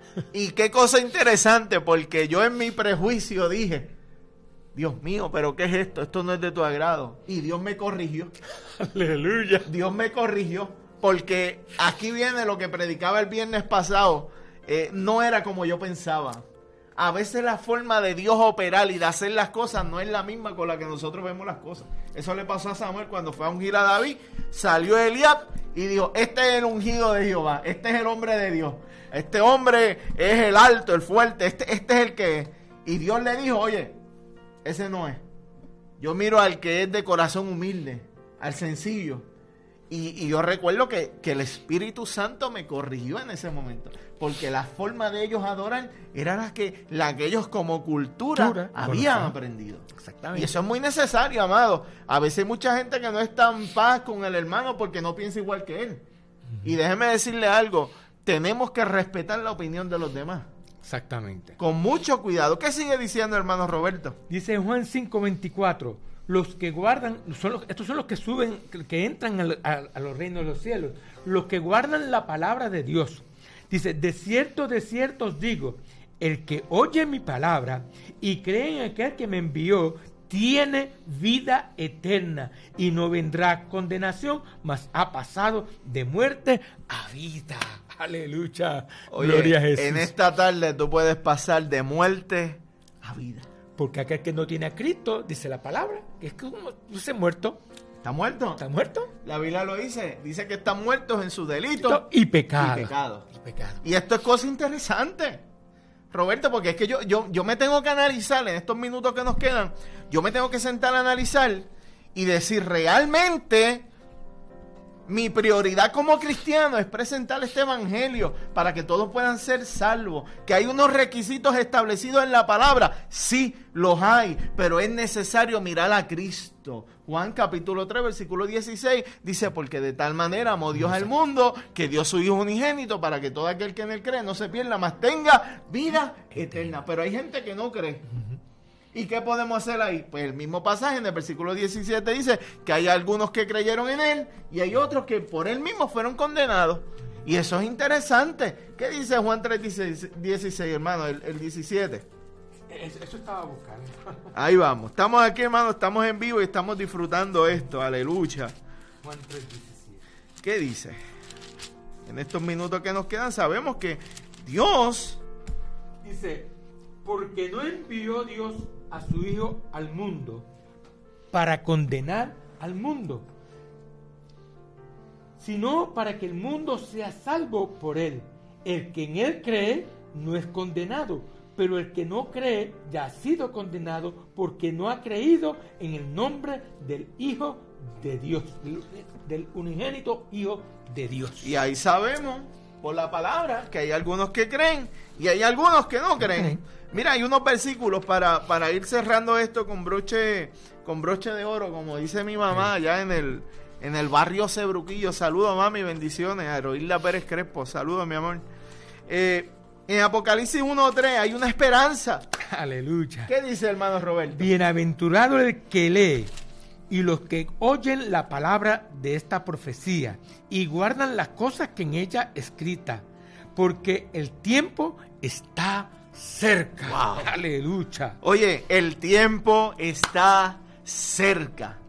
Y qué cosa interesante, porque yo en mi prejuicio dije, Dios mío, pero ¿qué es esto? Esto no es de tu agrado. Y Dios me corrigió. Aleluya. Dios me corrigió, porque aquí viene lo que predicaba el viernes pasado. eh, no era como yo pensaba. A veces la forma de Dios operar y de hacer las cosas no es la misma con la que nosotros vemos las cosas. Eso le pasó a Samuel cuando fue a ungir a David. Salió Eliab y dijo, este es el ungido de Jehová, este es el hombre de Dios. Este hombre es el alto, el fuerte, este, este es el que es. Y Dios le dijo, oye, ese no es. Yo miro al que es de corazón humilde, al sencillo. Y, y yo recuerdo que, que el Espíritu Santo me corrigió en ese momento, porque la forma de ellos adorar era la que, la que ellos como cultura, cultura habían bueno, aprendido. Exactamente. Y eso es muy necesario, amado. A veces hay mucha gente que no está en paz con el hermano porque no piensa igual que él. Uh-huh. Y déjeme decirle algo, tenemos que respetar la opinión de los demás. Exactamente. Con mucho cuidado. ¿Qué sigue diciendo, hermano Roberto? Dice Juan cinco veinticuatro. Los que guardan, son los, estos son los que suben, que entran a, a, a los reinos de los cielos, los que guardan la palabra de Dios. Dice, de cierto, de cierto os digo, el que oye mi palabra y cree en aquel que me envió, tiene vida eterna y no vendrá condenación, mas ha pasado de muerte a vida. Aleluya. Oye, gloria a Jesús. En esta tarde tú puedes pasar de muerte a vida. Porque aquel que no tiene a Cristo, dice la palabra, que es como dice muerto. ¿Está muerto? ¿Está muerto? La Biblia lo dice. Dice que están muertos en sus delitos y pecados. Y pecado. Y, pecado. Y esto es cosa interesante, Roberto, porque es que yo, yo, yo me tengo que analizar en estos minutos que nos quedan. Yo me tengo que sentar a analizar y decir realmente... Mi prioridad como cristiano es presentar este evangelio para que todos puedan ser salvos. Que hay unos requisitos establecidos en la palabra. Sí, los hay, pero es necesario mirar a Cristo. Juan capítulo tres, versículo dieciséis, dice, porque de tal manera amó Dios al mundo, que dio su Hijo unigénito para que todo aquel que en él cree no se pierda, mas tenga vida eterna. Pero hay gente que no cree. ¿Y qué podemos hacer ahí? Pues el mismo pasaje en el versículo diecisiete dice que hay algunos que creyeron en él y hay otros que por él mismo fueron condenados. Y eso es interesante. ¿Qué dice Juan tres dieciséis, hermano? El, el diecisiete. Eso, eso estaba buscando. Ahí vamos. Estamos aquí, hermano. Estamos en vivo y estamos disfrutando esto. Aleluya. Juan tres diecisiete. ¿Qué dice? En estos minutos que nos quedan sabemos que Dios... Dice, porque no envió Dios a su Hijo al mundo para condenar al mundo, sino para que el mundo sea salvo por él. El que en él cree no es condenado, pero el que no cree ya ha sido condenado porque no ha creído en el nombre del Hijo de Dios, del unigénito Hijo de Dios. Y ahí sabemos por la palabra que hay algunos que creen y hay algunos que no creen. Mira, hay unos versículos para, para ir cerrando esto con broche con broche de oro, como dice mi mamá allá en el en el barrio Cebruquillo. Saludos, mami, bendiciones. A Heroíla Pérez Crespo, saludos, mi amor. Eh, en Apocalipsis uno tres hay una esperanza. Aleluya. ¿Qué dice, hermano Roberto? Bienaventurado el que lee y los que oyen la palabra de esta profecía y guardan las cosas que en ella escrita, porque el tiempo está cerca. Wow. Aleluya. Oye, el tiempo está cerca.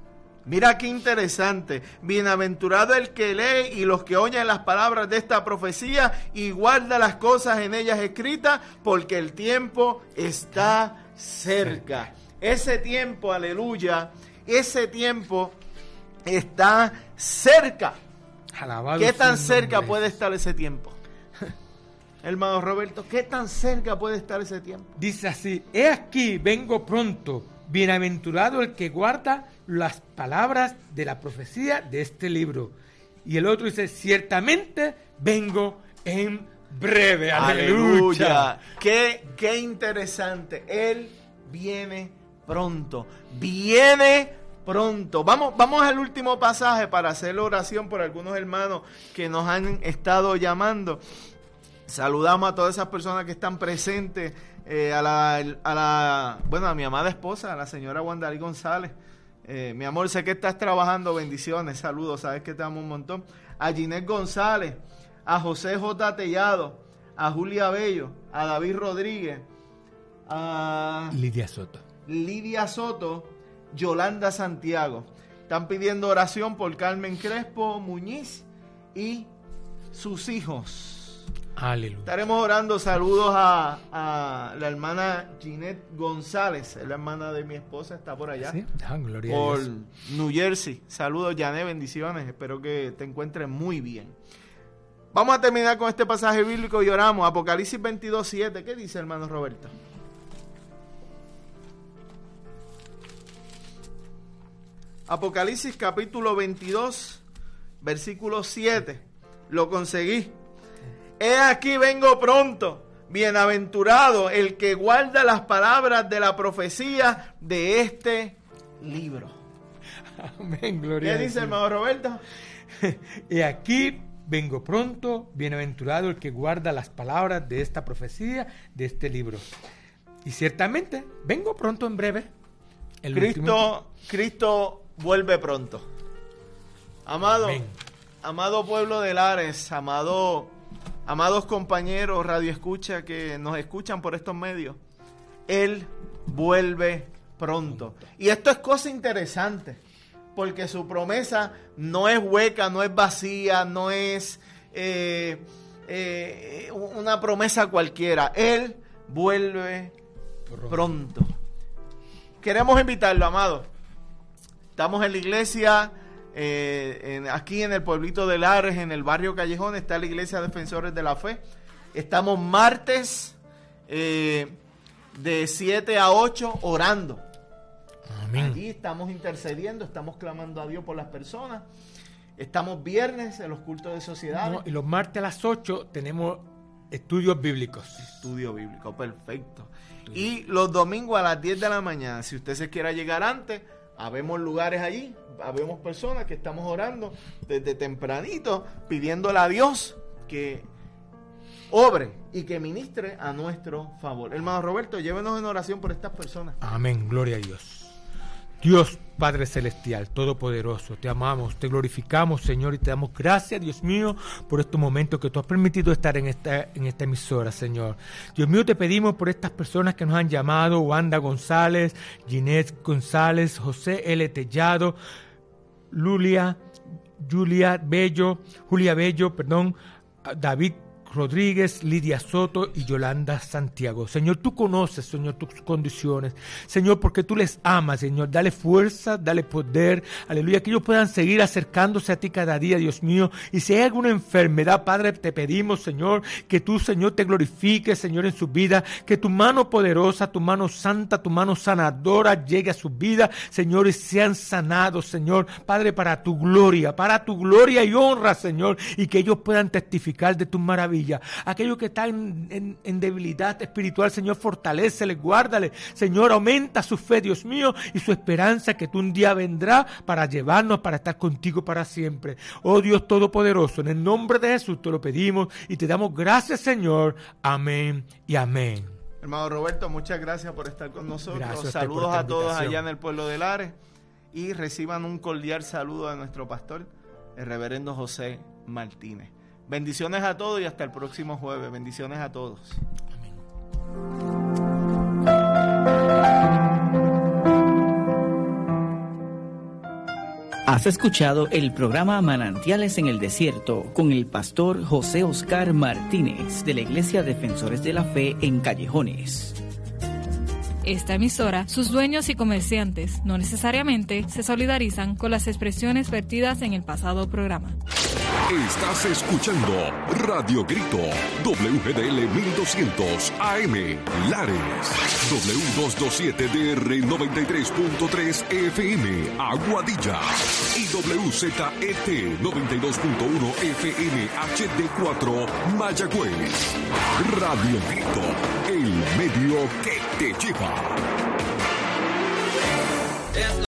Mira qué interesante. Bienaventurado el que lee y los que oyen las palabras de esta profecía y guarda las cosas en ellas escritas, porque el tiempo está cerca. Ese tiempo, aleluya, ese tiempo está cerca. Alabado ¿Qué tan su cerca nombre. puede estar ese tiempo? Hermano Roberto, ¿qué tan cerca puede estar ese tiempo? Dice así: he aquí, vengo pronto, bienaventurado el que guarda las palabras de la profecía de este libro. Y el otro dice: ciertamente vengo en breve. Aleluya. Aleluya. Qué, qué interesante. Él viene pronto. Viene pronto. Vamos, vamos al último pasaje para hacer la oración por algunos hermanos que nos han estado llamando. Saludamos a todas esas personas que están presentes, eh, a, la, a la, bueno, a mi amada esposa, a la señora Wandalí González. Eh, mi amor, sé que estás trabajando, bendiciones, saludos, sabes que te amo un montón. A Ginette González, a José J. Tellado, a Julia Bello, a David Rodríguez, a Lidia Soto. Lidia Soto, Yolanda Santiago. Están pidiendo oración por Carmen Crespo Muñiz y sus hijos. Aleluya. Estaremos orando. Saludos a, a la hermana Ginette González, es la hermana de mi esposa, está por allá. ¿Sí? Ah, gloria Por a Dios. New Jersey. Saludos, Janet, bendiciones. Espero que te encuentres muy bien. Vamos a terminar con este pasaje bíblico y oramos. Apocalipsis veintidós, siete. ¿Qué dice, hermano Roberto? Apocalipsis capítulo veintidós, versículo siete. Lo conseguí. He aquí vengo pronto. Bienaventurado el que guarda las palabras de la profecía de este libro. Amén, gloria ¿Qué a Dios. dice, hermano Roberto? Y aquí vengo pronto, bienaventurado el que guarda las palabras de esta profecía, de este libro. Y ciertamente, vengo pronto en breve. El Cristo, último... Cristo vuelve pronto. Amado, Amén. amado pueblo de Lares, amado, amados compañeros radio escucha que nos escuchan por estos medios, Él vuelve pronto. Y esto es cosa interesante, porque su promesa no es hueca, no es vacía, no es eh, eh, una promesa cualquiera. Él vuelve pronto. pronto. Queremos invitarlo, amado. Estamos en la iglesia, eh, en, aquí en el pueblito de Lares, en el barrio Callejón, está la iglesia Defensores de la Fe. Estamos martes eh, de siete a ocho orando. Amén. Allí estamos intercediendo, estamos clamando a Dios por las personas. Estamos viernes en los cultos de sociedad. No, y los martes a las ocho tenemos estudios bíblicos. Estudio bíblico, perfecto. Y los domingos a las diez de la mañana, si usted se quiera llegar antes, habemos lugares allí, habemos personas que estamos orando desde tempranito, pidiéndole a Dios que obre y que ministre a nuestro favor. Hermano Roberto, llévenos en oración por estas personas. Amén, gloria a Dios. Dios Padre Celestial, Todopoderoso, te amamos, te glorificamos, Señor, y te damos gracias, Dios mío, por estos momentos que tú has permitido estar en esta, en esta emisora, Señor. Dios mío, te pedimos por estas personas que nos han llamado: Wanda González, Ginette González, José L. Tellado, Lulia, Julia Bello, Julia Bello, perdón, David Rodríguez, Lidia Soto y Yolanda Santiago. Señor, tú conoces, Señor, tus condiciones. Señor, porque tú les amas, Señor. Dale fuerza, dale poder. Aleluya, que ellos puedan seguir acercándose a ti cada día, Dios mío. Y si hay alguna enfermedad, Padre, te pedimos, Señor, que tú, Señor, te glorifiques, Señor, en su vida. Que tu mano poderosa, tu mano santa, tu mano sanadora llegue a su vida, Señor, y sean sanados, Señor. Padre, para tu gloria, para tu gloria y honra, Señor. Y que ellos puedan testificar de tu maravilla. Aquellos que están en, en debilidad espiritual, Señor, fortaléceles, guárdale, Señor, aumenta su fe, Dios mío, y su esperanza que tú un día vendrás para llevarnos, para estar contigo para siempre. Oh Dios Todopoderoso, en el nombre de Jesús te lo pedimos y te damos gracias, Señor. Amén y amén. Hermano Roberto, muchas gracias por estar con nosotros. Gracias a Saludos por esta a todos invitación. allá en el pueblo de Lares y reciban un cordial saludo de nuestro pastor, el reverendo José Martínez. Bendiciones a todos y hasta el próximo jueves. Bendiciones a todos. Has escuchado el programa Manantiales en el Desierto con el pastor José Oscar Martínez de la Iglesia Defensores de la Fe en Callejones. Esta emisora, sus dueños y comerciantes no necesariamente se solidarizan con las expresiones vertidas en el pasado programa. Estás escuchando Radio Grito, W G D L mil doscientos A M, Lares, W doscientos veintisiete D R noventa y tres punto tres F M, Aguadilla, y W Z E T noventa y dos punto uno F M H D cuatro, Mayagüez. Radio Grito, el medio que te lleva.